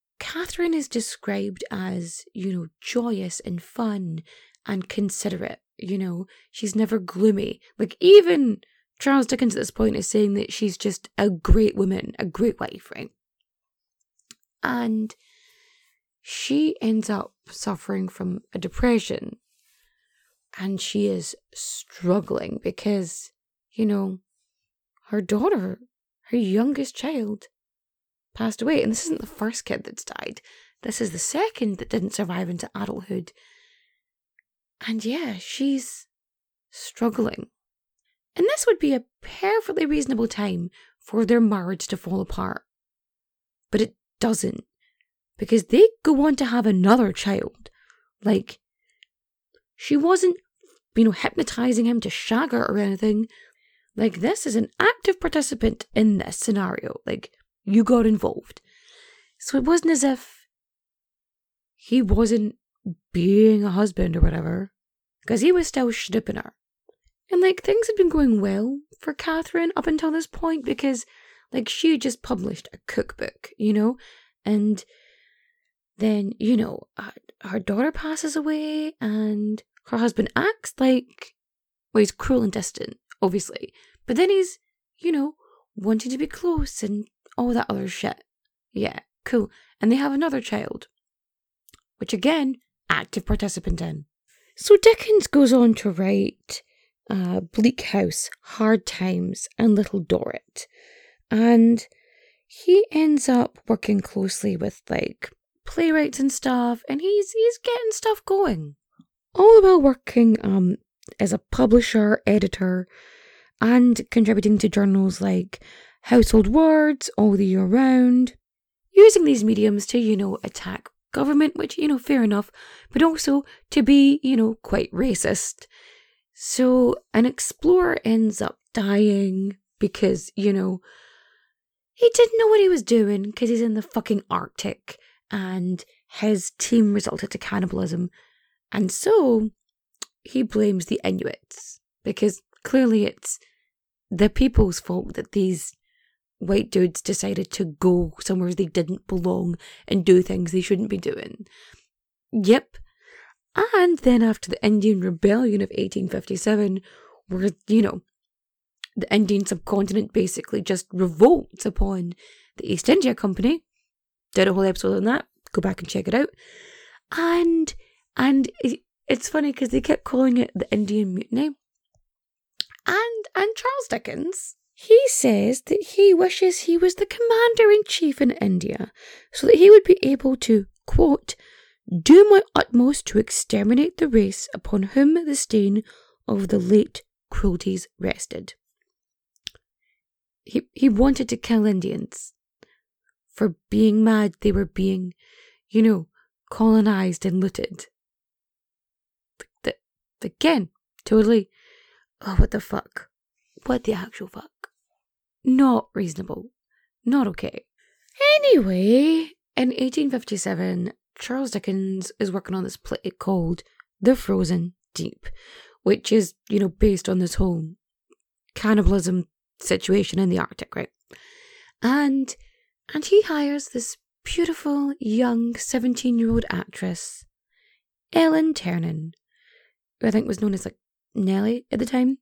Speaker 4: Catherine is described as, you know, joyous and fun and considerate You know, she's never gloomy. Like, even Charles Dickens at this point is saying that she's just a great woman, a great wife, right? And she ends up suffering from a depression. And she is struggling because, you know, her daughter, her youngest child, passed away. And this isn't the first kid that's died. This is the second that didn't survive into adulthood. And yeah, she's struggling. And this would be a perfectly reasonable time for their marriage to fall apart. But it doesn't. Because they go on to have another child. Like, she wasn't, you know, hypnotizing him to shag her or anything. Like, this is an active participant in this scenario. Like, you got involved. So it wasn't as if he wasn't being a husband or whatever. Because he was still snooping her. And, like, things had been going well for Catherine up until this point because, like, she had just published a cookbook, you know? And then, you know, her daughter passes away and her husband acts like, well, he's cruel and distant, obviously. But then he's, you know, wanting to be close and all that other shit. Yeah, cool. And they have another child, which again, active participant in. So Dickens goes on to write uh, Bleak House, Hard Times, and Little Dorrit. And he ends up working closely with, like, playwrights and stuff, and he's he's getting stuff going. All the while working um as a publisher, editor, and contributing to journals like Household Words, All the Year Round, using these mediums to, you know, attack government, which, you know, fair enough, but also to be, you know, quite racist. So an explorer ends up dying because, you know, he didn't know what he was doing because he's in the fucking Arctic and his team resulted to cannibalism. And so he blames the Inuits because clearly it's the people's fault that these white dudes decided to go somewhere they didn't belong and do things they shouldn't be doing. Yep. And then after the Indian Rebellion of eighteen fifty-seven, where, you know, the Indian subcontinent basically just revolts upon the East India Company. Did a whole episode on that. Go back and check it out. And and it, it's funny because they kept calling it the Indian Mutiny. And and Charles Dickens, he says that he wishes he was the commander-in-chief in India so that he would be able to, quote, do my utmost to exterminate the race upon whom the stain of the late cruelties rested. He he wanted to kill Indians for being mad they were being, you know, colonized and looted. The, the, again, totally, oh, what the fuck? What the actual fuck? Not reasonable. Not okay. Anyway, in eighteen fifty-seven, Charles Dickens is working on this play called The Frozen Deep, which is, you know, based on this whole cannibalism situation in the Arctic, right? And and he hires this beautiful young seventeen-year-old actress, Ellen Ternan, who I think was known as like Nellie at the time.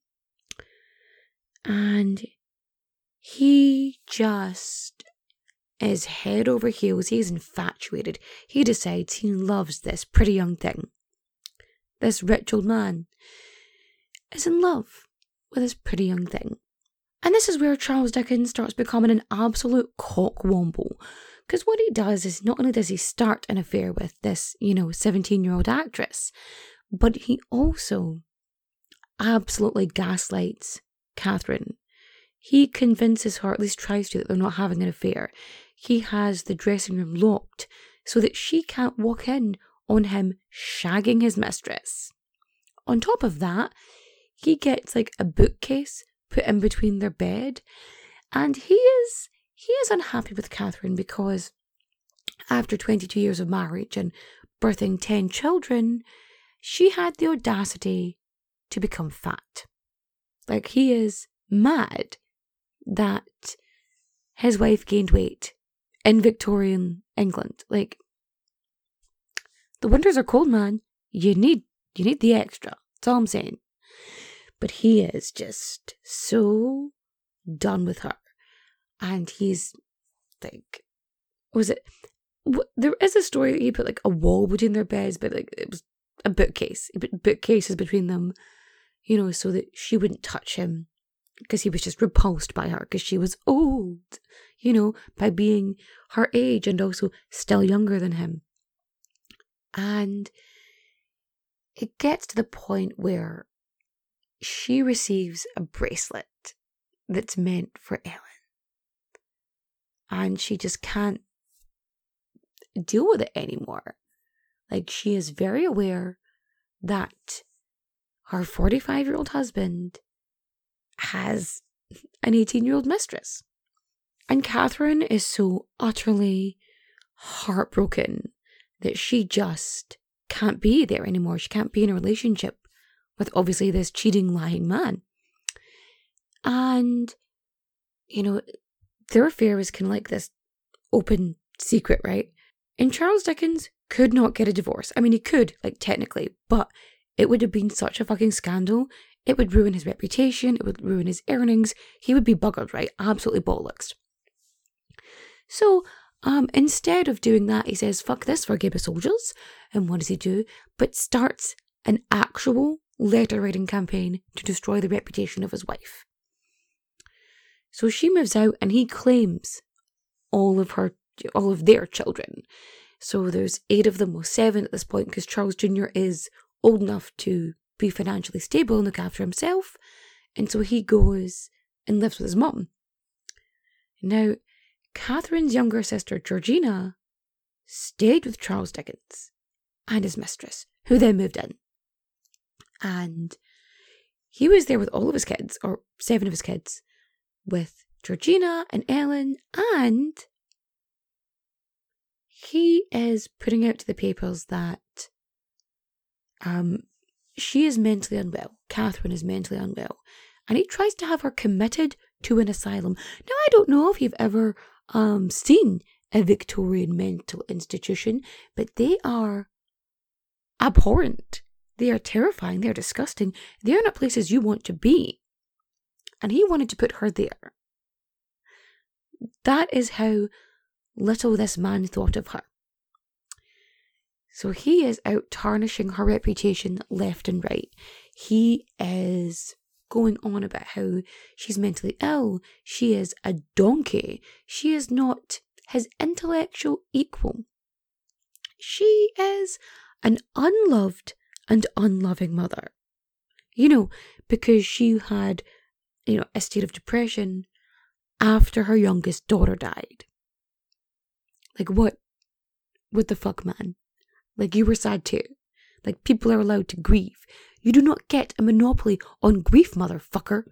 Speaker 4: And he just is head over heels. He's infatuated. He decides he loves this pretty young thing. This rich old man is in love with this pretty young thing. And this is where Charles Dickens starts becoming an absolute cockwomble. Because what he does is not only does he start an affair with this, you know, seventeen-year-old actress, but he also absolutely gaslights Catherine. He convinces her, at least tries to, that they're not having an affair. He has the dressing room locked so that she can't walk in on him shagging his mistress. On top of that, he gets like a bookcase put in between their bed, and he is he is unhappy with Catherine because after twenty-two years of marriage and birthing ten children, she had the audacity to become fat. Like, he is mad that his wife gained weight in Victorian England. Like, the winters are cold, man. You need you need the extra. That's all I'm saying. But he is just so done with her. And he's like, was it, what, there is a story that he put like a wall between their beds, but like it was a bookcase. He put bookcases between them, you know, so that she wouldn't touch him because he was just repulsed by her because she was old, you know, by being her age and also still younger than him. And it gets to the point where she receives a bracelet that's meant for Ellen. And she just can't deal with it anymore. Like, she is very aware that her forty-five-year-old husband has an eighteen-year-old mistress. And Catherine is so utterly heartbroken that she just can't be there anymore. She can't be in a relationship with obviously this cheating, lying man. And, you know, their affair is kind of like this open secret, right? And Charles Dickens could not get a divorce. I mean, he could, like, technically, but it would have been such a fucking scandal. It would ruin his reputation. It would ruin his earnings. He would be buggered, right? Absolutely bollocks. So, um, instead of doing that, he says, fuck this for Game of Soldiers. And what does he do? But starts an actual letter-writing campaign to destroy the reputation of his wife. So she moves out and he claims all of her, all of their children. So there's eight of them, or seven at this point, because Charles Junior is old enough to be financially stable and look after himself. And so he goes and lives with his mum. Now, Catherine's younger sister, Georgina, stayed with Charles Dickens and his mistress, who then moved in. And he was there with all of his kids, or seven of his kids, with Georgina and Ellen, and he is putting out to the papers that um, she is mentally unwell. Catherine is mentally unwell. And he tries to have her committed to an asylum. Now, I don't know if you've ever um, seen a Victorian mental institution, but they are abhorrent. They are terrifying. They are disgusting. They are not places you want to be. And he wanted to put her there. That is how little this man thought of her. So he is out tarnishing her reputation left and right. He is going on about how she's mentally ill. She is a donkey. She is not his intellectual equal. She is an unloved and unloving mother. You know, because she had, you know, a state of depression after her youngest daughter died. Like, what? What the fuck, man? Like, you were sad too. Like, people are allowed to grieve. You do not get a monopoly on grief, motherfucker.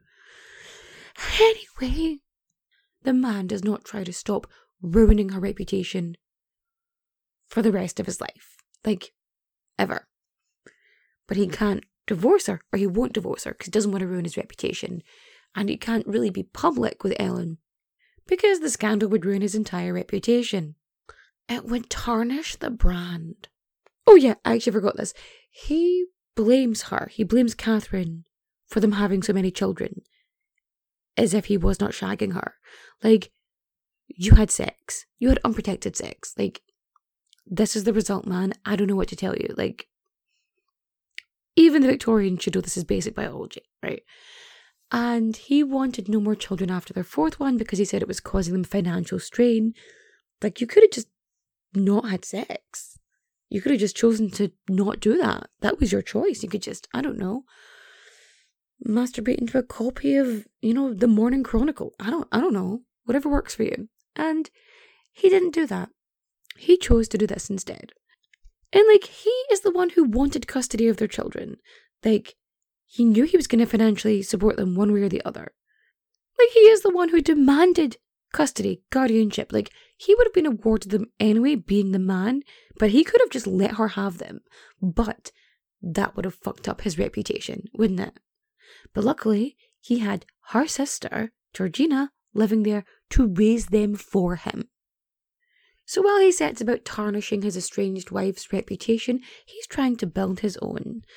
Speaker 4: Anyway, the man does not try to stop ruining her reputation for the rest of his life. Like, ever. But he can't divorce her, or he won't divorce her, because he doesn't want to ruin his reputation. And he can't really be public with Ellen, because the scandal would ruin his entire reputation. It would tarnish the brand. Oh yeah, I actually forgot this. He blames her, he blames Catherine for them having so many children, as if he was not shagging her. Like, you had sex. You had unprotected sex. Like, this is the result, man. I don't know what to tell you. Like, even the Victorians should know this is basic biology, right? And he wanted no more children after their fourth one because he said it was causing them financial strain. Like, you could have just not had sex. You could have just chosen to not do that. That was your choice. You could just, I don't know, masturbate into a copy of, you know, the Morning Chronicle. I don't, I don't know. Whatever works for you. And he didn't do that. He chose to do this instead. And, like, he is the one who wanted custody of their children. Like, he knew he was going to financially support them one way or the other. Like, he is the one who demanded custody, guardianship. Like, he would have been awarded them anyway, being the man, but he could have just let her have them. But that would have fucked up his reputation, wouldn't it? But luckily, he had her sister, Georgina, living there to raise them for him. So while he sets about tarnishing his estranged wife's reputation, he's trying to build his own.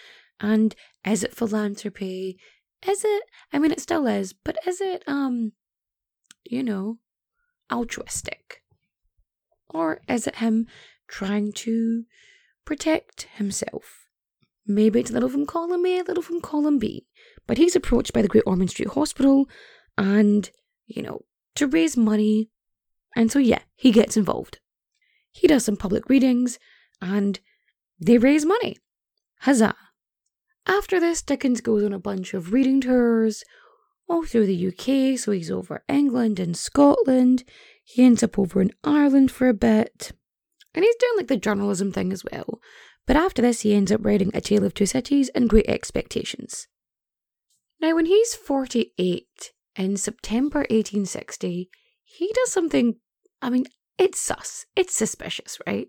Speaker 4: And is it philanthropy? Is it, I mean, it still is, but is it, um, you know, altruistic? Or is it him trying to protect himself? Maybe it's a little from column A, a little from column B. But he's approached by the Great Ormond Street Hospital and, you know, to raise money. And so, yeah, he gets involved. He does some public readings and they raise money. Huzzah. After this, Dickens goes on a bunch of reading tours all through the U K. So he's over England and Scotland. He ends up over in Ireland for a bit. And he's doing like the journalism thing as well. But after this, he ends up writing A Tale of Two Cities and Great Expectations. Now, when he's forty-eight, in September eighteen sixty, he does something, I mean, it's sus. It's suspicious, right?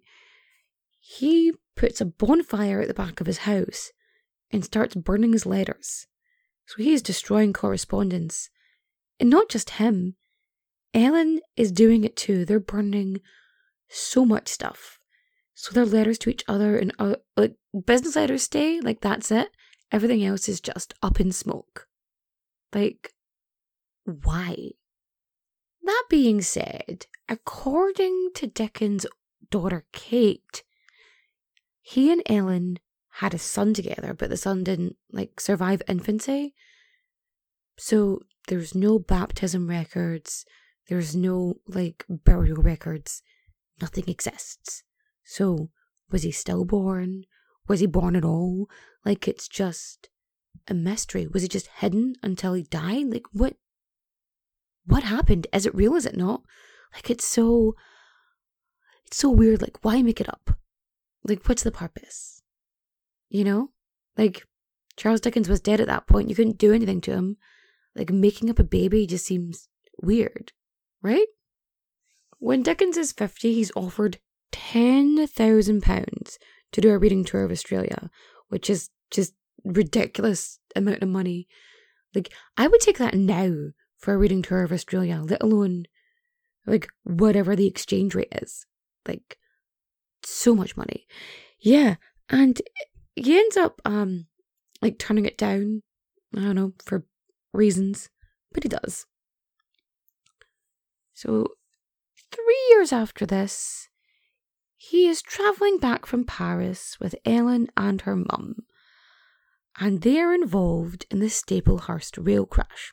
Speaker 4: He puts a bonfire at the back of his house and starts burning his letters. So he is destroying correspondence. And not just him. Ellen is doing it too. They're burning so much stuff. So their letters to each other and uh, like business letters stay, like that's it. Everything else is just up in smoke. Like, why? That being said, according to Dickens' daughter Kate, he and Ellen had a son together, but the son didn't, like, survive infancy. So there's no baptism records, there's no, like, burial records. Nothing exists. So, was he stillborn? Was he born at all? Like, it's just a mystery. Was he just hidden until he died? Like, what? What happened? Is it real? Is it not? Like, it's so, it's so weird. Like, why make it up? Like, what's the purpose? You know? Like, Charles Dickens was dead at that point. You couldn't do anything to him. Like, making up a baby just seems weird, right? When Dickens is fifty, he's offered ten thousand pounds to do a reading tour of Australia, which is just ridiculous amount of money. Like, I would take that now for a reading tour of Australia, let alone, like, whatever the exchange rate is. Like, so much money. Yeah, and he ends up, um, like, turning it down, I don't know, for reasons, but he does. So, three years after this, he is travelling back from Paris with Ellen and her mum, and they are involved in the Staplehurst rail crash.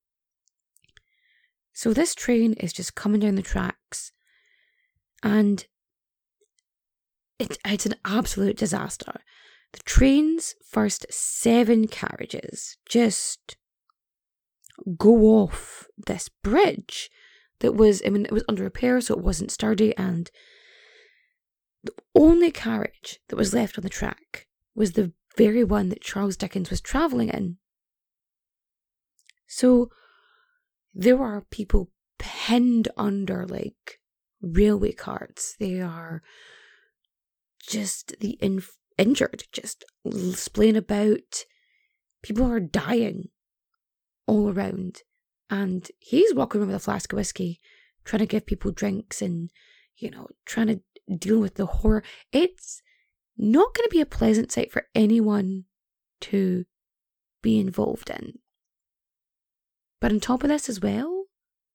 Speaker 4: So this train is just coming down the tracks, and it, it's an absolute disaster. The train's first seven carriages just go off this bridge that was, I mean, it was under repair, so it wasn't sturdy, and the only carriage that was left on the track was the very one that Charles Dickens was travelling in. So there are people pinned under, like, railway carts. They are just the in- injured, just splaying about. People are dying all around. And he's walking around with a flask of whiskey, trying to give people drinks and, you know, trying to deal with the horror. It's not going to be a pleasant sight for anyone to be involved in. But on top of this as well,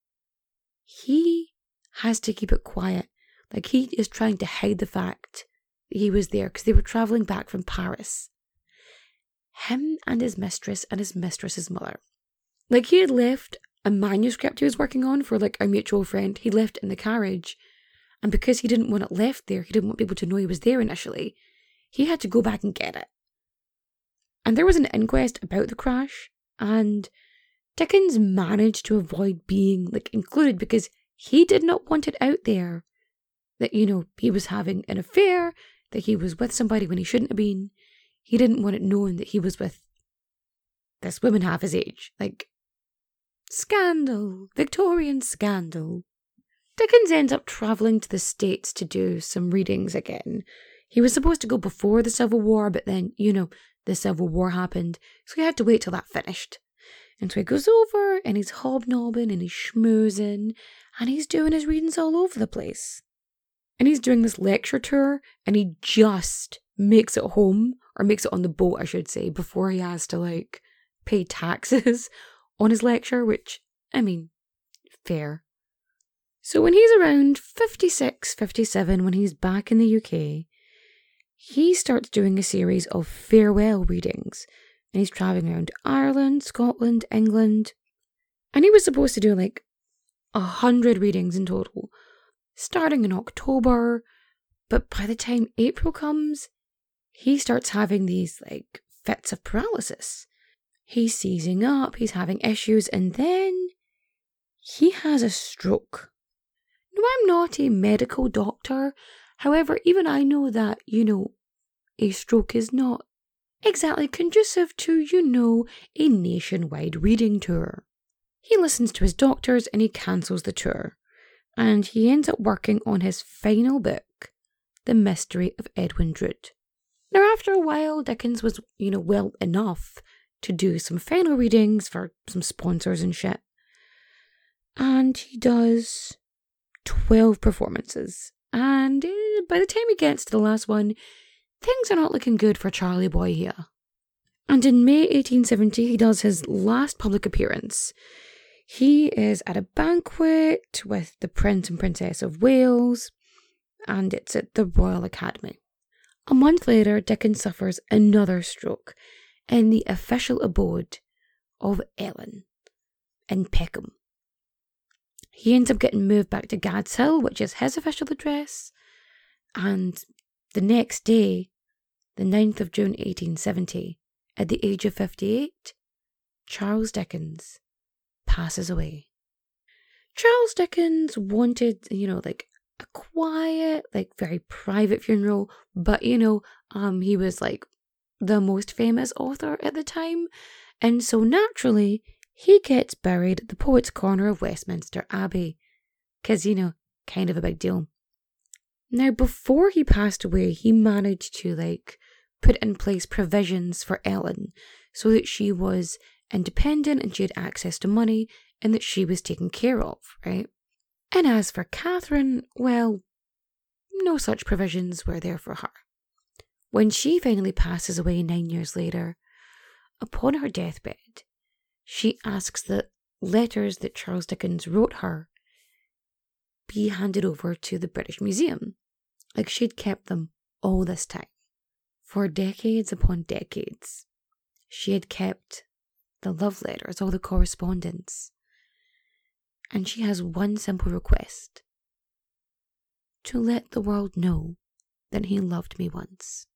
Speaker 4: he has to keep it quiet. Like, he is trying to hide the fact that he was there because they were travelling back from Paris. Him and his mistress and his mistress's mother. Like, he had left a manuscript he was working on for, like, a mutual friend. He left it in the carriage. And because he didn't want it left there, he didn't want people to know he was there initially, he had to go back and get it. And there was an inquest about the crash, and Dickens managed to avoid being, like, included because he did not want it out there that, you know, he was having an affair, that he was with somebody when he shouldn't have been. He didn't want it known that he was with this woman half his age. Like, scandal, Victorian scandal. Dickens ends up travelling to the States to do some readings again. He was supposed to go before the Civil War, but then, you know, the Civil War happened, so he had to wait till that finished. And so he goes over, and he's hobnobbing, and he's schmoozing, and he's doing his readings all over the place. And he's doing this lecture tour, and he just makes it home, or makes it on the boat, I should say, before he has to, like, pay taxes on his lecture, which, I mean, fair. So when he's around fifty-six, fifty-seven, when he's back in the U K, he starts doing a series of farewell readings. And he's travelling around Ireland, Scotland, England. And he was supposed to do like a hundred readings in total, starting in October. But by the time April comes, he starts having these like fits of paralysis. He's seizing up, he's having issues, and then he has a stroke. Now, I'm not a medical doctor. However, even I know that, you know, a stroke is not exactly conducive to, you know, a nationwide reading tour. He listens to his doctors and he cancels the tour. And he ends up working on his final book, The Mystery of Edwin Drood. Now, after a while, Dickens was, you know, well enough to do some final readings for some sponsors and shit. And he does twelve performances. And uh, by the time he gets to the last one, things are not looking good for Charlie Boy here. And in May eighteen seventy, he does his last public appearance. He is at a banquet with the Prince and Princess of Wales, and it's at the Royal Academy. A month later, Dickens suffers another stroke in the official abode of Ellen in Peckham. He ends up getting moved back to Gad's Hill, which is his official address, and the next day, the ninth of June eighteen seventy, at the age of fifty-eight, Charles Dickens passes away. Charles Dickens wanted, you know, like a quiet, like very private funeral, but, you know, um, he was like the most famous author at the time, and so naturally, he gets buried at the Poets' Corner of Westminster Abbey, because, you know, kind of a big deal. Now, before he passed away, he managed to, like, put in place provisions for Ellen so that she was independent and she had access to money and that she was taken care of, right? And as for Catherine, well, no such provisions were there for her. When she finally passes away nine years later, upon her deathbed, she asks that letters that Charles Dickens wrote her be handed over to the British Museum. Like she'd kept them all this time. For decades upon decades, she had kept the love letters, all the correspondence. And she has one simple request: to let the world know that he loved me once.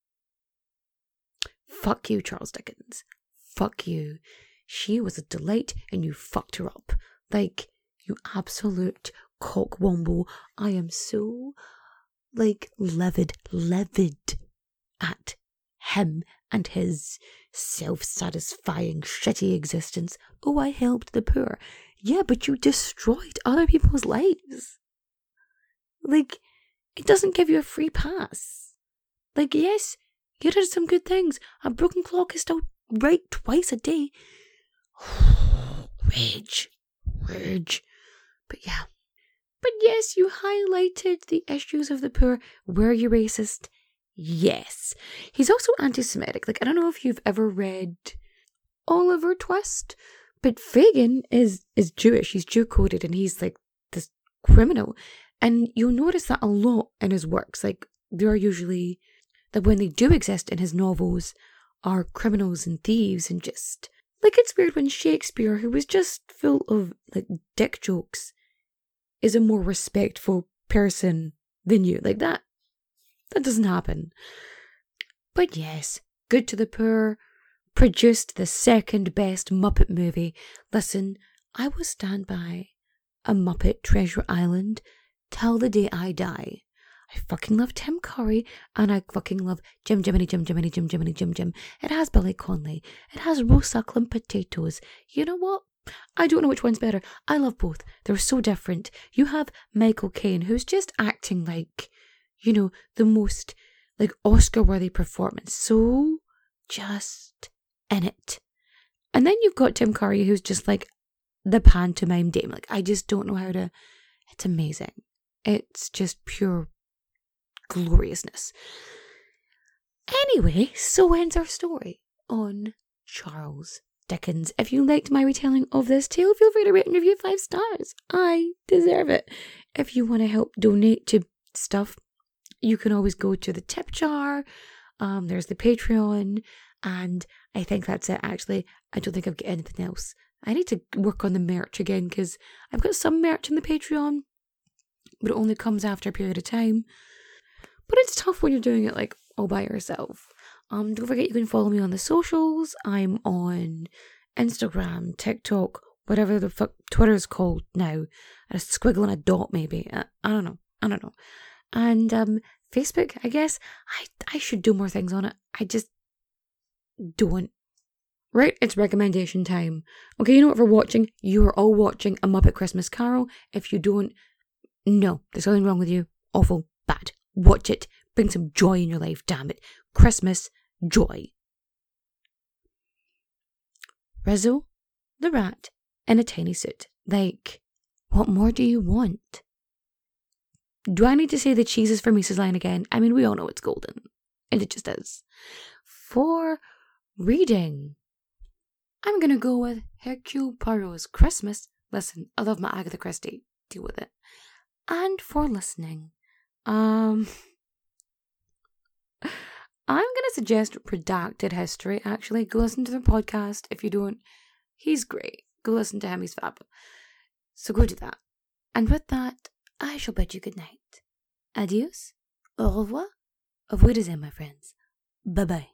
Speaker 4: Fuck you, Charles Dickens. Fuck you. She was a delight and you fucked her up. Like, you absolute cockwomble. I am so, like, livid, livid at him and his self-satisfying, shitty existence. Oh, I helped the poor. Yeah, but you destroyed other people's lives. Like, it doesn't give you a free pass. Like, yes, you did some good things. A broken clock is still right twice a day. Rage. Rage. But yeah. But yes, you highlighted the issues of the poor. Were you racist? Yes. He's also anti-Semitic. Like, I don't know if you've ever read Oliver Twist, but Fagin is, is Jewish. He's Jew-coded and he's like this criminal. And you'll notice that a lot in his works. Like, there are usually, that when they do exist in his novels, are criminals and thieves and just... Like, it's weird when Shakespeare, who was just full of, like, dick jokes, is a more respectful person than you. Like, that, that doesn't happen. But yes, Good to the Poor produced the second best Muppet movie. Listen, I will stand by a Muppet Treasure Island till the day I die. I fucking love Tim Curry, and I fucking love Jim Jiminy Jim Jiminy Jim Jiminy Jim Jim. It has Billy Connolly. It has roast suckling potatoes. You know what? I don't know which one's better. I love both. They're so different. You have Michael Caine, who's just acting like, you know, the most, like, Oscar-worthy performance. So, just in it. And then you've got Tim Curry, who's just like the pantomime dame. Like, I just don't know how to... It's amazing. It's just pure gloriousness. Anyway, so ends our story on Charles Dickens. If you liked my retelling of this tale, feel free to rate and review five stars. I deserve it. If you want to help donate to stuff, you can always go to the tip jar. Um, there's the Patreon, and I think that's it, actually. I don't think I've got anything else. I need to work on the merch again, because I've got some merch in the Patreon, but it only comes after a period of time. But it's tough when you're doing it, like, all by yourself. Um, don't forget you can follow me on the socials. I'm on Instagram, TikTok, whatever the fuck Twitter is called now. A squiggle and a dot, maybe. I, I don't know. I don't know. And um, Facebook, I guess. I, I should do more things on it. I just don't. Right, it's recommendation time. Okay, you know what, for watching, you are all watching A Muppet Christmas Carol. If you don't, no, there's something wrong with you. Awful, bad. Watch it. Bring some joy in your life, damn it. Christmas joy. Rizzo, the rat, in a tiny suit. Like, what more do you want? Do I need to say the cheese is for Missus Line again? I mean, we all know it's golden. And it just is. For reading, I'm going to go with Hercule Poirot's Christmas. Listen, I love my Agatha Christie. Deal with it. And for listening, um, I'm going to suggest Redacted History, actually. Go listen to their podcast. If you don't, he's great. Go listen to him, he's fab. So go do that. And with that, I shall bid you good night. Adios. Au revoir. Auf Wiedersehen, my friends. Bye-bye.